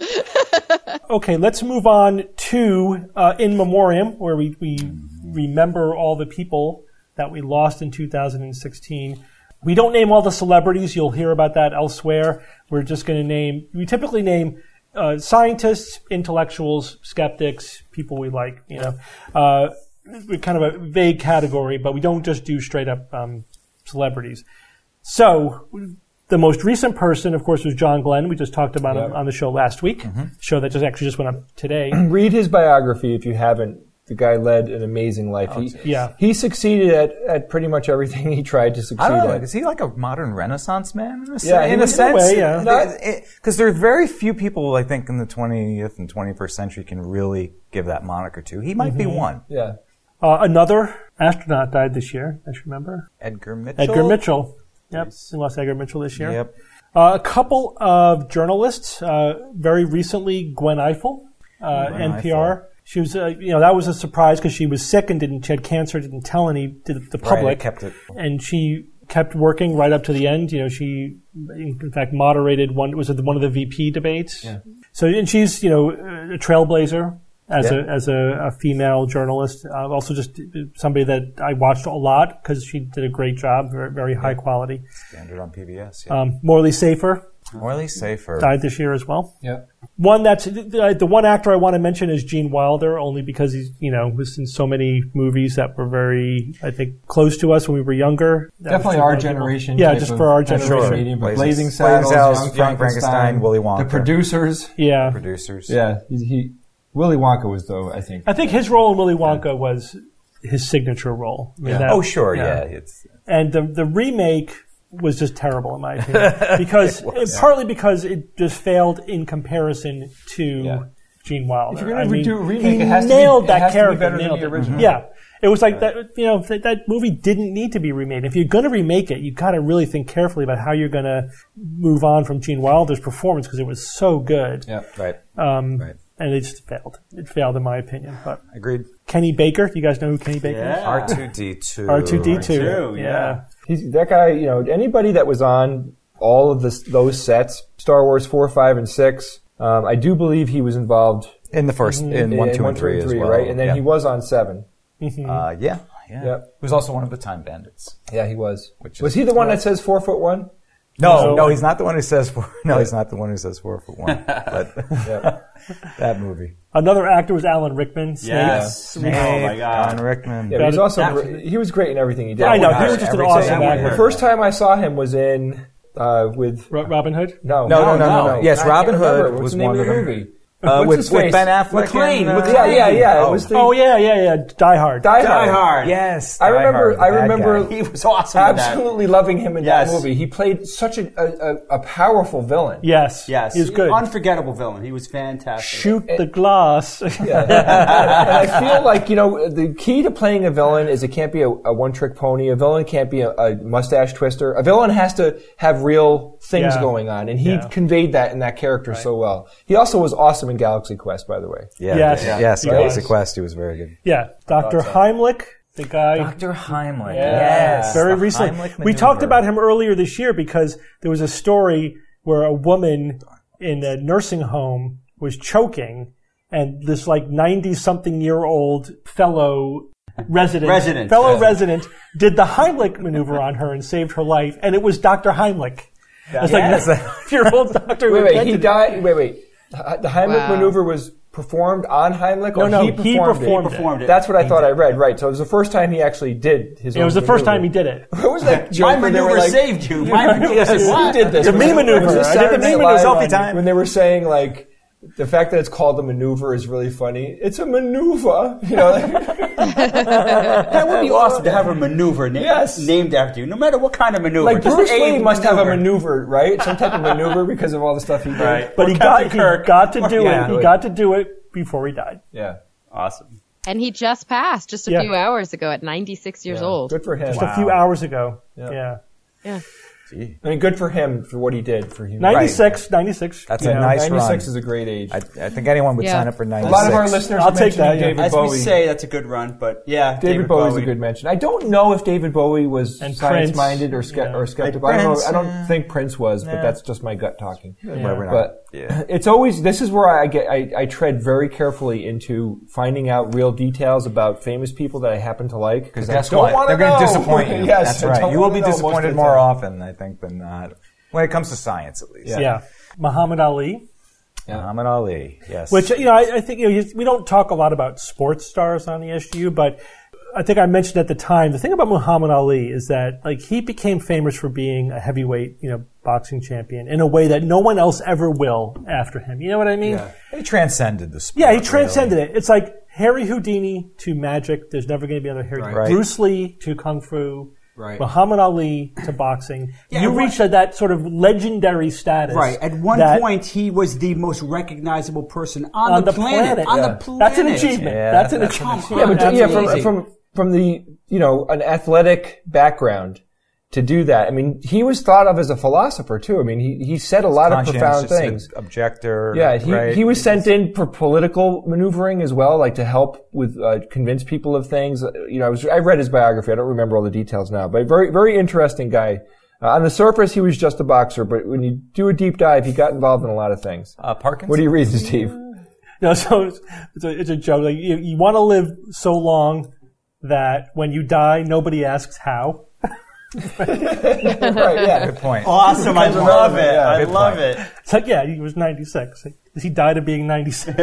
Okay, let's move on to uh, In Memoriam, where we, we remember all the people that we lost in two thousand sixteen. We don't name all the celebrities. You'll hear about that elsewhere. We're just going to name, we typically name uh, scientists, intellectuals, skeptics, people we like, you know. Uh, we're kind of a vague category, but we don't just do straight up um, celebrities. So, the most recent person, of course, was John Glenn. We just talked about Yep. him on the show last week. Mm-hmm. Show that just actually just went up today. Read his biography if you haven't. The guy led an amazing life. He, Yeah. he succeeded at, at pretty much everything he tried to succeed I don't know. at. Like, is he like a modern Renaissance man? In a, Yeah, se- he in a was in a sense, way, yeah. Because there are very few people, I think, in the twentieth and twenty-first century can really give that moniker to. He might be one. Yeah. Uh, another astronaut died this year, I should remember. Edgar Mitchell. Edgar Mitchell. Yep, we lost Edgar Mitchell this year. Yep. Uh, a couple of journalists, uh, very recently, Gwen Ifill, uh, Gwen N P R. Ifill. She was, uh, you know, that was a surprise because she was sick and didn't, she had cancer, didn't tell any to the public. Right, kept it. And she kept working right up to the end. You know, she, in fact, moderated one, was it one of the V P debates? Yeah. So, and she's, you know, a trailblazer as Yeah. a, as a, a female journalist. Uh, also just somebody that I watched a lot because she did a great job, very, very high quality. Standard on P B S. Yeah. Um, Morley Safer Morley Safer. died this year as well. Yeah. One that's the, the one actor I want to mention is Gene Wilder, only because he's, you know, was in so many movies that were very, I think, close to us when we were younger. That Definitely was our one of the- generation. Yeah, type just of- for our type of generation. comedian, but Blazing- Blazing Blazing Saddles, Saddles, Young Young Frankenstein, Frankenstein, Willy Wonka. The producers. Yeah. Producers. Yeah. He, he Willy Wonka was, though, I think. I think his role in Willy Wonka was his signature role. I mean, Yeah. that- Oh, sure, yeah. It's And the the remake was just terrible in my opinion because It was. it- partly because it just failed in comparison to Yeah. Gene Wilder. If you're gonna I mean, do a remake, he it has to be- nailed it that has to be character. better than nailed the it. original. Yeah, it was like that. You know, that, that movie didn't need to be remade. If you're going to remake it, you got to really think carefully about how you're going to move on from Gene Wilder's performance because it was so good. Yeah. right. Um, Right. And it just failed. It failed in my opinion. But Agreed. Kenny Baker, do you guys know who Kenny Baker is? Yeah. R two D two. R two D two. R two, yeah. He's, that guy, you know, anybody that was on all of this, those sets, Star Wars four, five, and six, um, I do believe he was involved In the first, in, in one, two, one, and three, as well. right? And then yeah. he was on seven. Uh, yeah, yeah. Yep. He was also one of the Time Bandits. Yeah, he was. Which was is- he the one that says four foot one? No, No. no, he's not the one who says four. No, he's not the one who says four foot one. But Yeah. that movie. Another actor was Alan Rickman. Snape. Yes. Oh my God. Don Rickman. Yeah, but he's also That- gr- he was great in everything he did. I know, Gosh, he was just an everything awesome we actor. The heard. first time I saw him was in uh, with Ro- Robin Hood? no, No, no, no, no, no. Yes, I can't Robin Hood remember. What's was the name one of of the them. movie? Uh, What's with, his with face? Ben Affleck. McClane, and, uh, McClane. Yeah, yeah, yeah. It Oh. was the Oh yeah, yeah, yeah. Die Hard. Die Hard. Die Hard. Yes. I Die remember. Hard, I the bad remember. He was awesome in that. Absolutely loving him in Yes. that movie. He played such a a, a, a powerful villain. Yes. Yes. He was good. Unforgettable villain. He was fantastic. Shoot the glass. and I feel like, you know, the key to playing a villain is it can't be a, a one-trick pony. A villain can't be a, a mustache twister. A villain has to have real things Yeah. going on, and he Yeah. conveyed that in that character so well. He also was awesome in Galaxy Quest, by the way. Yeah, Yes. yeah. Yeah. Yes, He Galaxy was. Quest, he was very good. Yeah. Doctor Heimlich, the guy. Doctor Heimlich. Yeah. Yes. Very the recently. Heimlich We talked maneuver. about him earlier this year because there was a story where a woman in a nursing home was choking, and this like ninety-something-year-old fellow resident, Resident. fellow Yeah. resident did the Heimlich maneuver on her and saved her life, and it was Doctor Heimlich. It's Yes. like your old doctor. who Wait, wait, he invented it. died. Wait, wait. The the Heimlich Wow. maneuver was performed on Heimlich, No, or no, he he performed, performed it? it. Performed it. That's what I thought I read. Right. So it was the first time he actually did his. It own was the first maneuver. time he did it. What was that joke My where they were maneuver like, saved you. My maneuver Yes, saved who did this? The me maneuver. Was it I did the Saturday me Night maneuver. Live Selfie on- time. When they were saying like, the fact that it's called a maneuver is really funny. It's a maneuver, you know. That would be awesome to have a maneuver na- Yes. named after you, no matter what kind of maneuver. like Just Bruce a Lee must have a maneuver, right? Some type of maneuver because of all the stuff he did. Right. But he Or got, Captain he Kirk. got to do Yeah. it. He got to do it before he died. Yeah. Awesome. And he just passed just a Yeah. few hours ago at ninety-six years Yeah. old. Good for him. Just a few hours ago. Yeah. Yeah. Yeah. Gee. I mean, good for him for what he did for humanity. ninety-six, ninety-six. That's you a know. nice ninety-six run. is a great age. I, I think anyone would Yeah. sign up for a ninety-six. lot of our listeners I'll are take that, mentioning yeah. David As Bowie. we say, that's a good run, but yeah, David, David Bowie's Bowie. a good mention. I don't know if David Bowie was And science-minded or, Prince, ske- yeah. or skeptical. Like I don't know. Prince, I don't yeah. think Prince was, but Yeah. that's just my gut talking. Well, we're not- But yeah. it's always this is where I get I, I tread very carefully into finding out real details about famous people that I happen to like because I Guess don't what? want They're to know. going to disappoint you. Yes, That's I right. don't You will wanna be know most of disappointed the more time. often, I think, than not. When it comes to science, at least. Yeah. Yeah. Muhammad Ali. Muhammad Ali, yes. Which, you know, I, I think, you know, we don't talk a lot about sports stars on the S G U, but I think I mentioned at the time, the thing about Muhammad Ali is that, like, he became famous for being a heavyweight, you know, boxing champion in a way that no one else ever will after him. You know what I mean? Yeah. he transcended the sport. Yeah, he really. transcended it. It's like Harry Houdini to magic. There's never going to be another Harry. Right. Right. Bruce Lee to kung fu. Right. Muhammad Ali to boxing. Yeah, you and what- reached that, that sort of legendary status. Right. At one that- point, he was the most recognizable person on, on the, the planet. planet. On Yeah. the planet. That's an achievement. Yeah, that's an that's- achievement. Come Yeah, on. but yeah, from, Absolutely. from from the you know an athletic background to do that. I mean, he was thought of as a philosopher too. I mean, he he said a lot of profound Conscientious things. Objector. Yeah, he, right? he was sent in for political maneuvering as well, like to help with uh, convince people of things. Uh, You know, I was I read his biography. I don't remember all the details now, but very very interesting guy. Uh, on the surface, he was just a boxer, but when you do a deep dive, he got involved in a lot of things. Uh, Parkinson. What do you read, Steve? No, so it's, it's, a, it's a joke. Like you, you want to live so long that when you die, nobody asks how. Right, yeah. Good point. Awesome. I Becomes love irrelevant, it. yeah. I Good love point. it. It's like, yeah, he was ninety-six. He died of being ninety-six.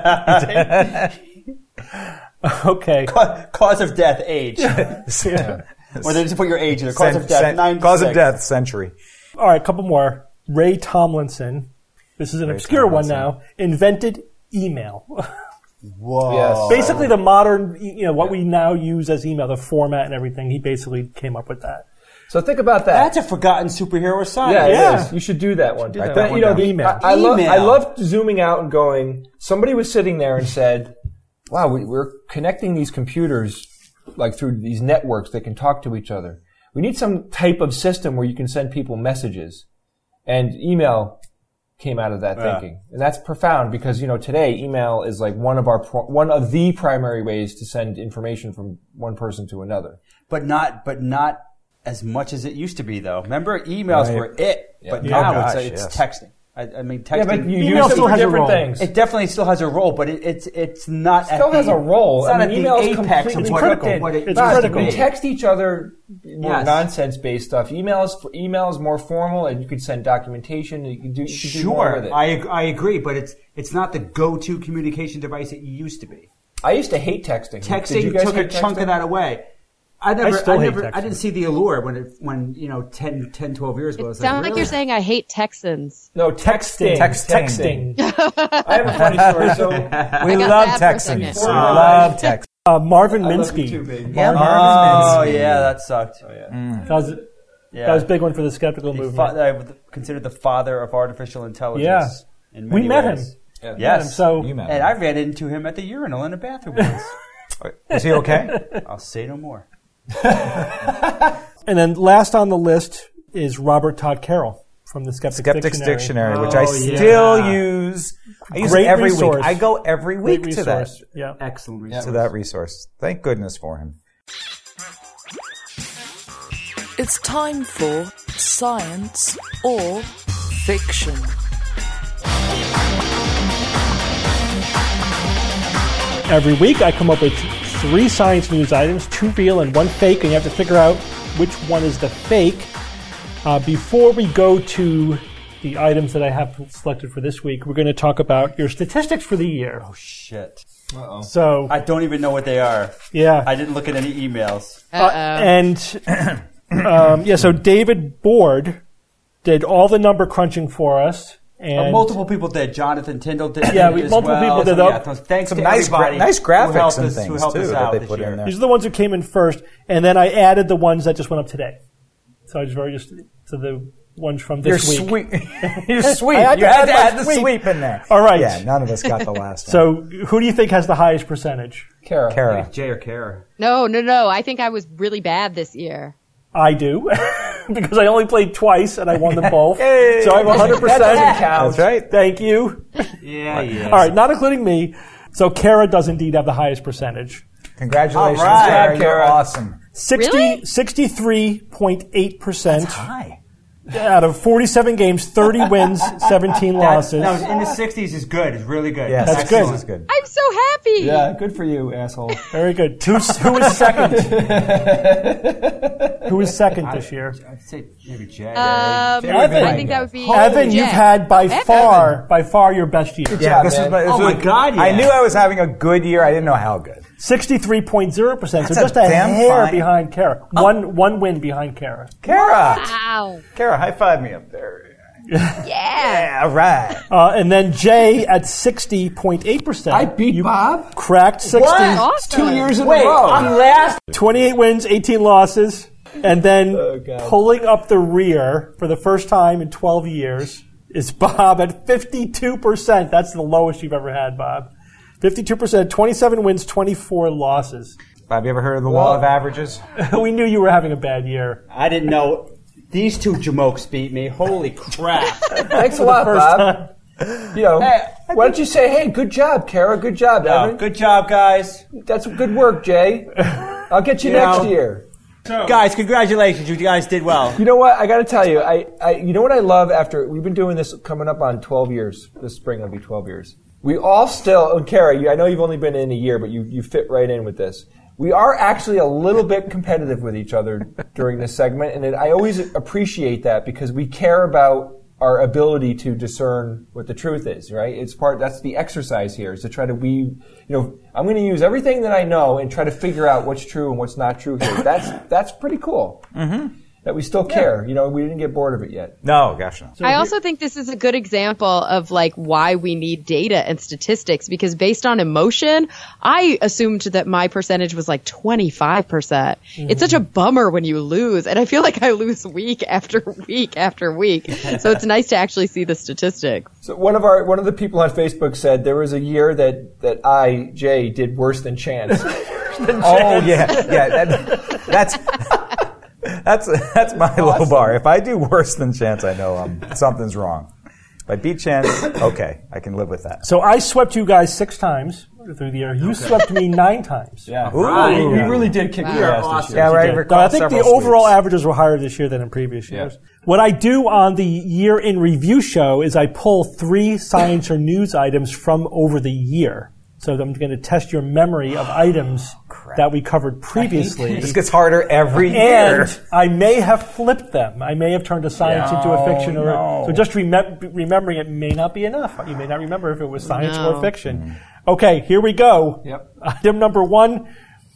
Okay. Ca- Cause of death, age. Yeah. Or they just put your age in there. Cause Cen- of death, cen- ninety-six. Cause of death, century. All right, a couple more. Ray Tomlinson. This is an obscure one Tomlinson. now. Invented email. Whoa. Yes. Basically, the modern, you know, what we now use as email, the format and everything. He basically came up with that. So think about that. That's a forgotten superhero science. Yeah, it Yeah. is. You should do that one. do that But, one you know, down. the, Email. I, I, love, I Email. love zooming out and going, somebody was sitting there and said, wow, we, we're connecting these computers like through these networks that can talk to each other. We need some type of system where you can send people messages. And email came out of that Yeah. thinking. And that's profound because, you know, today email is like one of our, pro- one of the primary ways to send information from one person to another. But not, but not as much as it used to be, though. Remember, emails Right. were it, but Yeah. now Oh, it's, gosh, it's yes. texting. I, I mean, texting. Yeah, but you Email use it still for has a different role. things. It definitely still has a role, but it, it's it's not Still at has the, a role. It's not I at mean, the email is apex completely of what, critical. what it It's used critical. to We be. text each other more Yes. nonsense-based stuff. Emails, email is more formal, and you can send documentation. And you can do, you can do more with Sure, it. I ag- I agree, but it's it's not the go-to communication device it used to be. I used to hate texting. Did you Texting guys took a hate chunk texting? of that away. I never, I, still hate never, texting. I didn't see the allure when it, when you know, ten, ten, twelve years ago. It It's sounds like really? you're saying I hate Texans. No, texting. Texting. Texting. I have a funny story. So We got love that for a Texans. second. We love Texans. Uh, Marvin I love you Minsky. too, baby. Yeah, Oh Marvin Minsky. yeah, that sucked. Oh, yeah. That was, Yeah, that was a big one for the skeptical He movement. fa- uh, considered the father of artificial intelligence. Yeah. in We many met ways. him. Yeah. Yes, So You met and him. I ran into him at the urinal in a bathroom once. Was he okay? I'll say no more. And then last on the list is Robert Todd Carroll from the Skeptics, Skeptics Dictionary. Dictionary, which I Oh, yeah. still use. I use Great it every resource. week. I go every Great week to that resource. Yeah. Excellent resource. to that resource. Thank goodness for him. It's time for Science or Fiction. Every week I come up with three science news items, two real and one fake, and you have to figure out which one is the fake. Uh, before we go to the items that I have selected for this week, we're going to talk about your statistics for the year. Oh shit! So, I don't even know what they are. yeah. I didn't look at any emails. Uh, and um, yeah, so David Board did all the number crunching for us. And Uh, multiple people did. Jonathan Tyndall did. Yeah, did we- as multiple well. people did So, that. yeah, so thanks Some to nice gra- everybody nice who graphics helped and us, things, who helped too, us that out they this put in year. there. these are the ones who came in first, and then I added the ones that just went up today. So I just very just to the ones from You're this week. sweet. You're sweet. I had You to had to add add the my sweep in there. All right. Yeah, none of us got the last one. So who do you think has the highest percentage? Kara. Kara. Jay or Kara? No, no, no. I think I was really bad this year. I do, because I only played twice and I won them both. Yay. So I'm one hundred That doesn't percent. count. That's right. Thank you. Yeah, yeah. All right, not including me. So Kara does indeed have the highest percentage. Congratulations, All right. Kara. Good job, You're Kara. awesome. sixty, Really? sixty-three point eight percent Hi. out of forty-seven games, thirty wins, seventeen That's, losses. no, in the sixties is good. It's really good. Yes, That's Excellent. good. This is good. I'm so happy. Yeah, good for you, asshole. Very good. Who's, who was second? Who was second this year? I'd say maybe Jay. Um, Evan. I think that would be Evan, Jay. you've had by Evan. far, by far your best year. Yeah, job, this man. was my, this Oh was- my God, I yeah. knew I was having a good year. I didn't know how good. sixty-three point zero percent, so That's a just a damn hair fine- behind Kara. One, one win behind Kara. Kara. Wow. Kara, high five me up there. Yeah. Yeah, all right. Uh, and then Jay at sixty point eight percent. I beat you Bob. Cracked sixty. Awesome. Two years in Wait, a row. I'm last. twenty-eight wins, eighteen losses. And then Oh, God. pulling up the rear for the first time in twelve years is Bob at fifty-two percent. That's the lowest you've ever had, Bob. fifty-two percent, twenty-seven wins, twenty-four losses. Bob, you ever heard of the law of averages? We knew you were having a bad year. I didn't know. These two jamokes beat me. Holy crap. Thanks a lot, First Bob. time. You know, Hey, why don't you say, hey, good job, Kara, good job, No, Evan. good job, guys. That's good work, Jay. I'll get you You next know. year. Guys, congratulations. You guys did well. You know what? I got to tell you, I, I, you know what I love after we've been doing this coming up on twelve years. This spring will be twelve years. We all still, and Kara, you, I know you've only been in a year, but you, you fit right in with this. We are actually a little bit competitive with each other during this segment, and it, I always appreciate that because we care about our ability to discern what the truth is, right? It's part, that's the exercise here, is to try to weave, you know, I'm going to use everything that I know and try to figure out what's true and what's not true here. That's, that's pretty cool. Mm-hmm. that we still care. You know, we didn't get bored of it yet. No, gosh, no. So I here- also think this is a good example of like why we need data and statistics, because based on emotion, I assumed that my percentage was like twenty-five percent. Mm. It's such a bummer when you lose, and I feel like I lose week after week after week. So it's nice to actually see the statistics. So one of our one of the people on Facebook said there was a year that that I, Jay, did worse than Chance. Oh yeah, yeah. That, that's that's that's my low bar. If I do worse than Chance, I know um, something's wrong. If I beat Chance, okay, I can live with that. So I swept you guys six times through the year. You swept me nine times. Yeah, Ooh. right. We Yeah. really did kick your ass this year. Yeah, right. No, recall I think the several overall sweeps. averages were higher this year than in previous years. Yeah. What I do on the year in review show is I pull three science or news items from over the year. So I'm going to test your memory of items that we covered previously. This gets harder every year. And I may have flipped them. I may have turned a science No, into a fiction. Or no. So just remem- remembering it may not be enough. You may not remember if it was science No. or fiction. Okay, here we go. Yep. Item number one.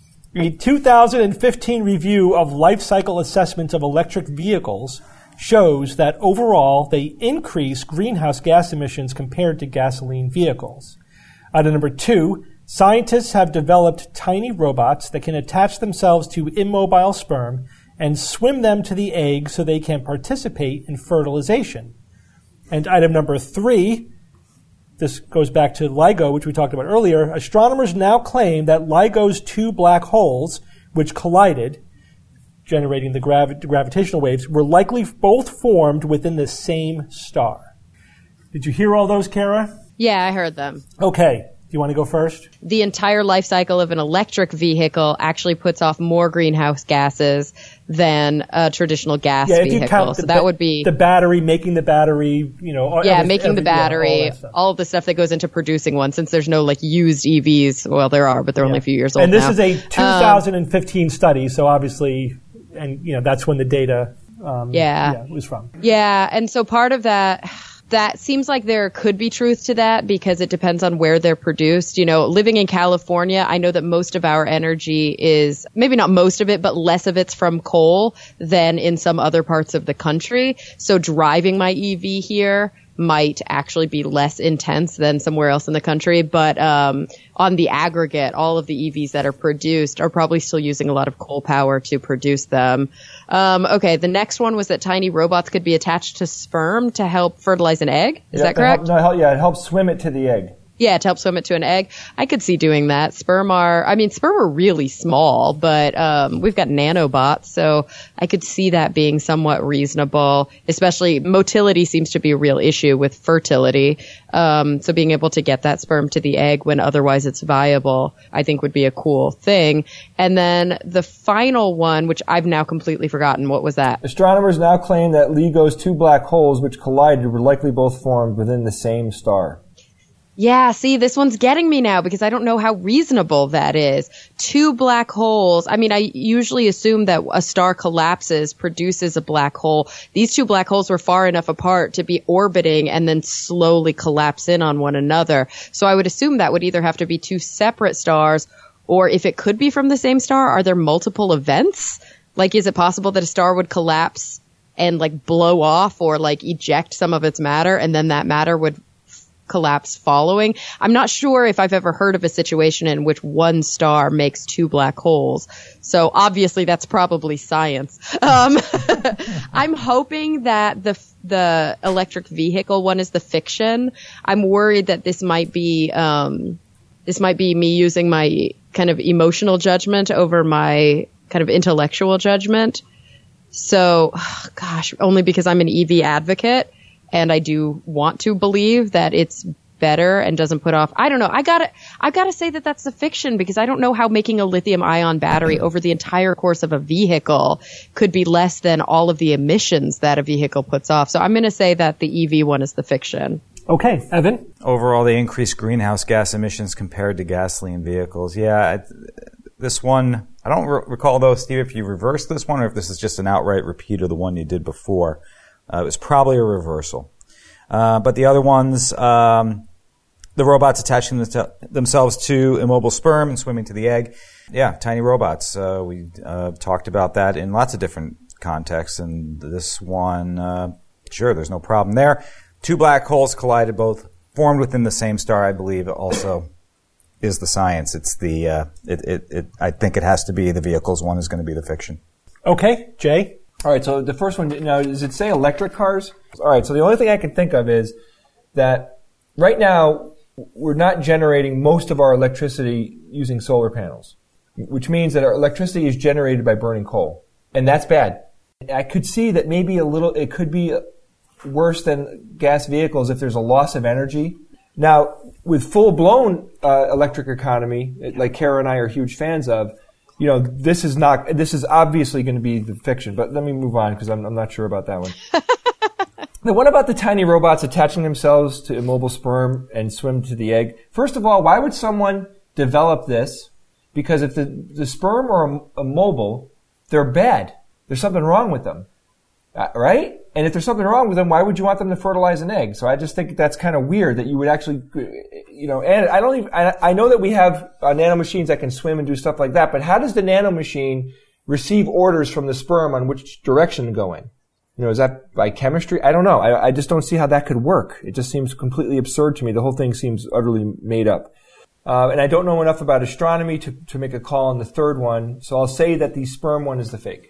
A two thousand fifteen review of life cycle assessments of electric vehicles shows that overall they increase greenhouse gas emissions compared to gasoline vehicles. Item number two, scientists have developed tiny robots that can attach themselves to immobile sperm and swim them to the egg so they can participate in fertilization. And item number three, this goes back to LIGO, which we talked about earlier. Astronomers now claim that LIGO's two black holes, which collided, generating the gravi- gravitational waves, were likely both formed within the same star. Did you hear all those, Kara? Yeah, I heard them. Okay. Do you want to go first? The entire life cycle of an electric vehicle actually puts off more greenhouse gases than a traditional gas Yeah, if vehicle. you count the, so that would be the battery, making the battery, you know. all- yeah, every- making the every- yeah, all battery, that stuff. all of the stuff that goes into producing one. Since there's no like used E Vs, well, there are, but they're only a few years old And this now. is a two thousand fifteen study, so obviously, and you know that's when the data um, Yeah. was from. Yeah, and so part of that, that seems like there could be truth to that because it depends on where they're produced. You know, living in California, I know that most of our energy is, maybe not most of it, but less of it's from coal than in some other parts of the country. So driving my E V here might actually be less intense than somewhere else in the country. But um, on the aggregate, all of the E Vs that are produced are probably still using a lot of coal power to produce them. Um, okay, the next one was that tiny robots could be attached to sperm to help fertilize an egg. Is Yeah, that correct? Help, no, help- yeah, it helps swim it to the egg. Yeah, to help swim it to an egg. I could see doing that. Sperm are, I mean, sperm are really small, but um, we've got nanobots, so I could see that being somewhat reasonable. Especially motility seems to be a real issue with fertility. Um, so being able to get that sperm to the egg when otherwise it's viable, I think would be a cool thing. And then the final one, which I've now completely forgotten, what was that? Astronomers now claim that LIGO's two black holes, which collided, were likely both formed within the same star. Yeah, see, this one's getting me now because I don't know how reasonable that is. Two black holes. I mean, I usually assume that a star collapses, produces a black hole. These two black holes were far enough apart to be orbiting and then slowly collapse in on one another. So I would assume that would either have to be two separate stars, or if it could be from the same star, are there multiple events? Like, is it possible that a star would collapse and like blow off or like eject some of its matter and then that matter would collapse following? I'm not sure if I've ever heard of a situation in which one star makes two black holes. So obviously that's probably science. Um, I'm hoping that the the electric vehicle one is the fiction. I'm worried that this might be um, this might be me using my kind of emotional judgment over my kind of intellectual judgment. So, gosh, only because I'm an E V advocate. And I do want to believe that it's better and doesn't put off. I don't know. I gotta, I gotta say that that's the fiction because I don't know how making a lithium ion battery over the entire course of a vehicle could be less than all of the emissions that a vehicle puts off. So I'm going to say that the E V one is the fiction. Okay, Evan. Overall, they increase greenhouse gas emissions compared to gasoline vehicles. Yeah, I, this one, I don't re- recall though, Steve, if you reversed this one or if this is just an outright repeat of the one you did before. Uh, it was probably a reversal. Uh, but the other ones, um, the robots attaching them- themselves to immobile sperm and swimming to the egg. Yeah, tiny robots. Uh, we uh, talked about that in lots of different context. And this one, uh, sure, there's no problem there. Two black holes collided, both formed within the same star, I believe, also is the science. It's the, uh, it, it, it, I think it has to be the vehicles. One is going to be the fiction. Okay, Jay? All right, so the first one, now, does it say electric cars? All right, so the only thing I can think of is that right now, we're not generating most of our electricity using solar panels, which means that our electricity is generated by burning coal. And that's bad. I could see that maybe a little, it could be worse than gas vehicles if there's a loss of energy. Now, with full-blown uh, electric economy, like Kara and I are huge fans of, you know, this is not, this is obviously going to be the fiction. But let me move on because I'm, I'm not sure about that one. Now, what about the tiny robots attaching themselves to immobile sperm and swim to the egg? First of all, why would someone develop this? Because if the, the sperm are immobile, they're bad. There's something wrong with them, uh, right? And if there's something wrong with them, why would you want them to fertilize an egg? So I just think that's kind of weird that you would actually, you know, and I don't even, I, I know that we have uh, nanomachines that can swim and do stuff like that, but how does the nanomachine receive orders from the sperm on which direction to go in? You know, is that by chemistry? I don't know. I, I just don't see how that could work. It just seems completely absurd to me. The whole thing seems utterly made up. Uh, and I don't know enough about astronomy to, to make a call on the third one, so I'll say that the sperm one is the fake.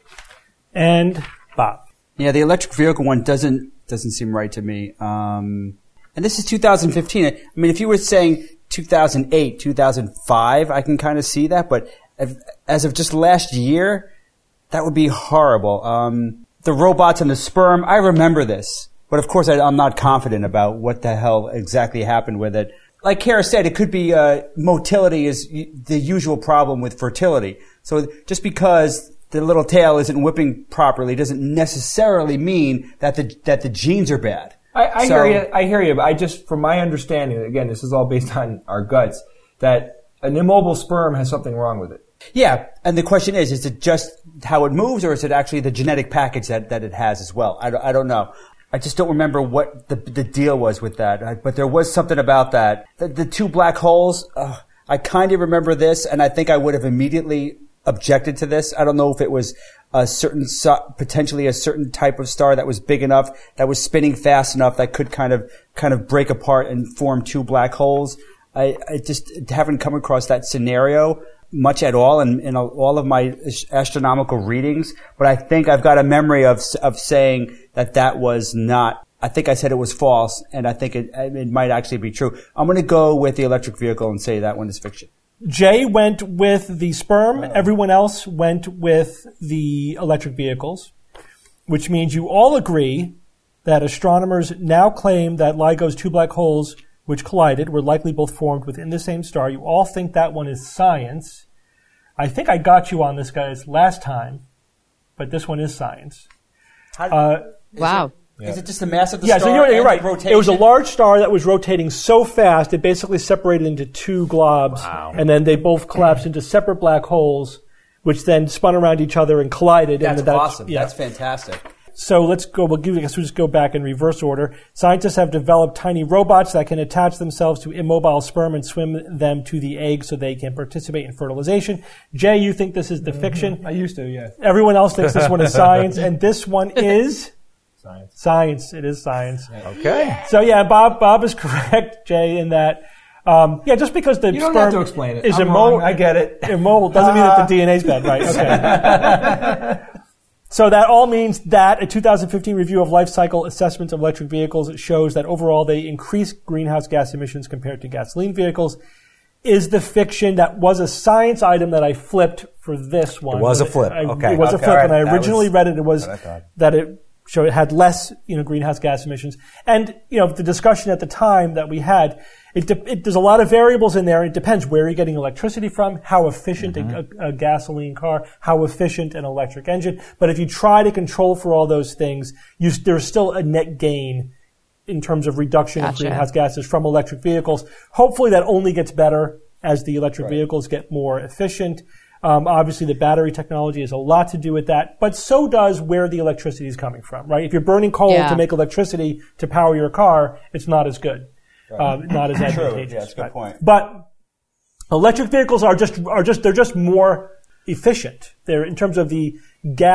And Bob. Yeah, the electric vehicle one doesn't doesn't seem right to me. Um, and this is two thousand fifteen. I mean, if you were saying two thousand eight, two thousand five, I can kind of see that. But if, as of just last year, that would be horrible. Um, the robots and the sperm, I remember this. But of course, I, I'm not confident about what the hell exactly happened with it. Like Kara said, it could be uh, motility is the usual problem with fertility. So just because the little tail isn't whipping properly doesn't necessarily mean that the that the genes are bad. I, I so, hear you. I hear you. But I just, from my understanding, again, this is all based on our guts, that an immobile sperm has something wrong with it. Yeah, and the question is: is it just how it moves, or is it actually the genetic package that, that it has as well? I don't, I don't know. I just don't remember what the the deal was with that. I, but there was something about that. The, the two black holes. Uh, I kind of remember this, and I think I would have immediately objected to this. I don't know if it was a certain, potentially a certain type of star that was big enough, that was spinning fast enough that could kind of, kind of break apart and form two black holes. I, I just haven't come across that scenario much at all in, in all of my astronomical readings. But I think I've got a memory of, of saying that that was not, I think I said it was false, and I think it, it might actually be true. I'm going to go with the electric vehicle and say that one is fiction. Jay went with the sperm. Everyone else went with the electric vehicles, which means you all agree that astronomers now claim that LIGO's two black holes which collided were likely both formed within the same star. You all think that one is science. I think I got you on this, guys, last time, but this one is science. How, uh, wow. It, yeah. Is it just the mass of the yeah, star? Yeah, so you're, you're right. Rotation? It was a large star that was rotating so fast it basically separated into two globs, wow. And then they both collapsed into separate black holes, which then spun around each other and collided. That's, and that's awesome. Yeah. That's fantastic. So let's go. We'll give. I guess we'll just go back in reverse order. Scientists have developed tiny robots that can attach themselves to immobile sperm and swim them to the egg so they can participate in fertilization. Jay, you think this is the mm-hmm. fiction? I used to, yeah. Everyone else thinks this one is science, and this one is science. Science. It is science. Okay. So yeah, Bob. Bob is correct, Jay, in that. Um, yeah, just because the you don't sperm have to explain it. is I'm immobile, wrong. I get it. Immobile doesn't mean that the D N A is bad, right? Okay. So that all means that a two thousand fifteen review of life cycle assessments of electric vehicles shows that overall they increase greenhouse gas emissions compared to gasoline vehicles. Is the fiction that was a science item that I flipped for this one? It was a flip. I, okay. It was okay, a flip. right. When I That originally was read it, it was that it showed it had less, you know, greenhouse gas emissions. And, you know, the discussion at the time that we had, it, de- it there's a lot of variables in there. It depends where you're getting electricity from, how efficient mm-hmm. a, a gasoline car, how efficient an electric engine. But if you try to control for all those things, you, there's still a net gain in terms of reduction gotcha. of greenhouse gases from electric vehicles. Hopefully that only gets better as the electric right. vehicles get more efficient. Um, obviously, the battery technology has a lot to do with that, but so does where the electricity is coming from, right? If you're burning coal yeah. to make electricity to power your car, it's not as good, right. um, not as advantageous. True. Yeah, that's a good right? point. But electric vehicles are just are just they're just more efficient. They're in terms of the gas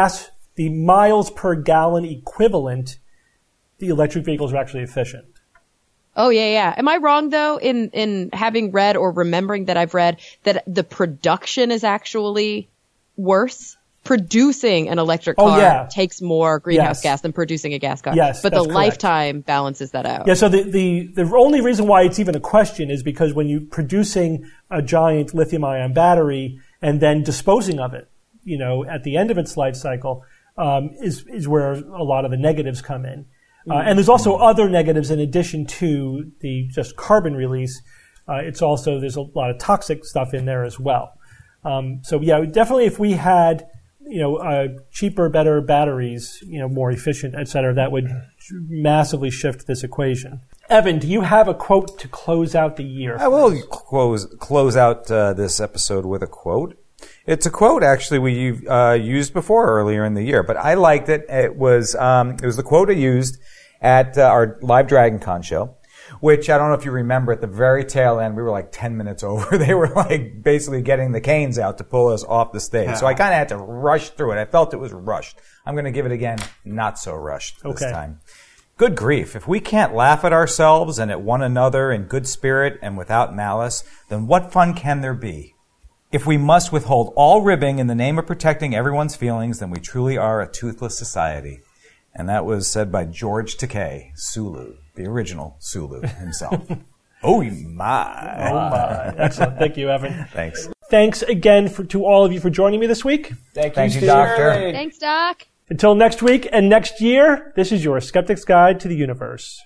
the miles per gallon equivalent, the electric vehicles are actually efficient. Oh, yeah, yeah. Am I wrong, though, in, in having read or remembering that I've read that the production is actually worse? Producing an electric car oh, yeah. takes more greenhouse yes. gas than producing a gas car. Yes, but the that's correct. lifetime balances that out. Yeah, so the, the, the only reason why it's even a question is because when you're producing a giant lithium-ion battery and then disposing of it, you know, at the end of its life cycle, um, is, is where a lot of the negatives come in. Uh, and there's also other negatives in addition to the just carbon release. Uh, it's also, there's a lot of toxic stuff in there as well. Um, so yeah, definitely if we had, you know, uh, cheaper, better batteries, you know, more efficient, et cetera, that would massively shift this equation. Evan, do you have a quote to close out the year? I will close, close out uh, this episode with a quote. It's a quote actually we uh, used before earlier in the year, but I liked it. It was um, it was the quote I used at uh, our live DragonCon show, which I don't know if you remember. At the very tail end, we were like ten minutes over. They were like basically getting the canes out to pull us off the stage. Yeah. So I kind of had to rush through it. I felt it was rushed. I'm going to give it again, not so rushed this okay. time. Good grief. If we can't laugh at ourselves and at one another in good spirit and without malice, then what fun can there be? If we must withhold all ribbing in the name of protecting everyone's feelings, then we truly are a toothless society. And that was said by George Takei, Sulu, the original Sulu himself. oh my. Oh my. Excellent. Thank you, Evan. Thanks. Thanks again for, to all of you for joining me this week. Thank, Thank you, you, Doctor. Thanks, Doc. Until next week and next year, this is your Skeptic's Guide to the Universe.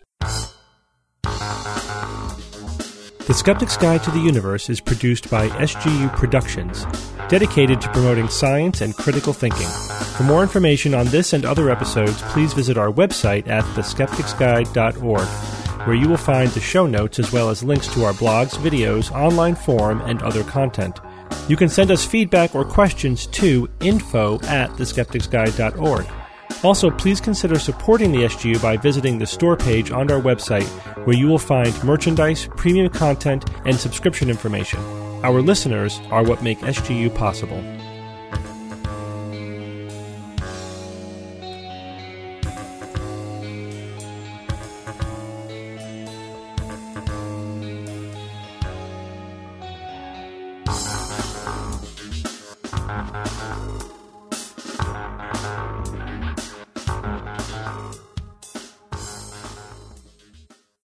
The Skeptic's Guide to the Universe is produced by S G U Productions, dedicated to promoting science and critical thinking. For more information on this and other episodes, please visit our website at the skeptics guide dot org, where you will find the show notes as well as links to our blogs, videos, online forum, and other content. You can send us feedback or questions to info at the skeptics guide dot org. Also, please consider supporting the S G U by visiting the store page on our website, where you will find merchandise, premium content, and subscription information. Our listeners are what make S G U possible.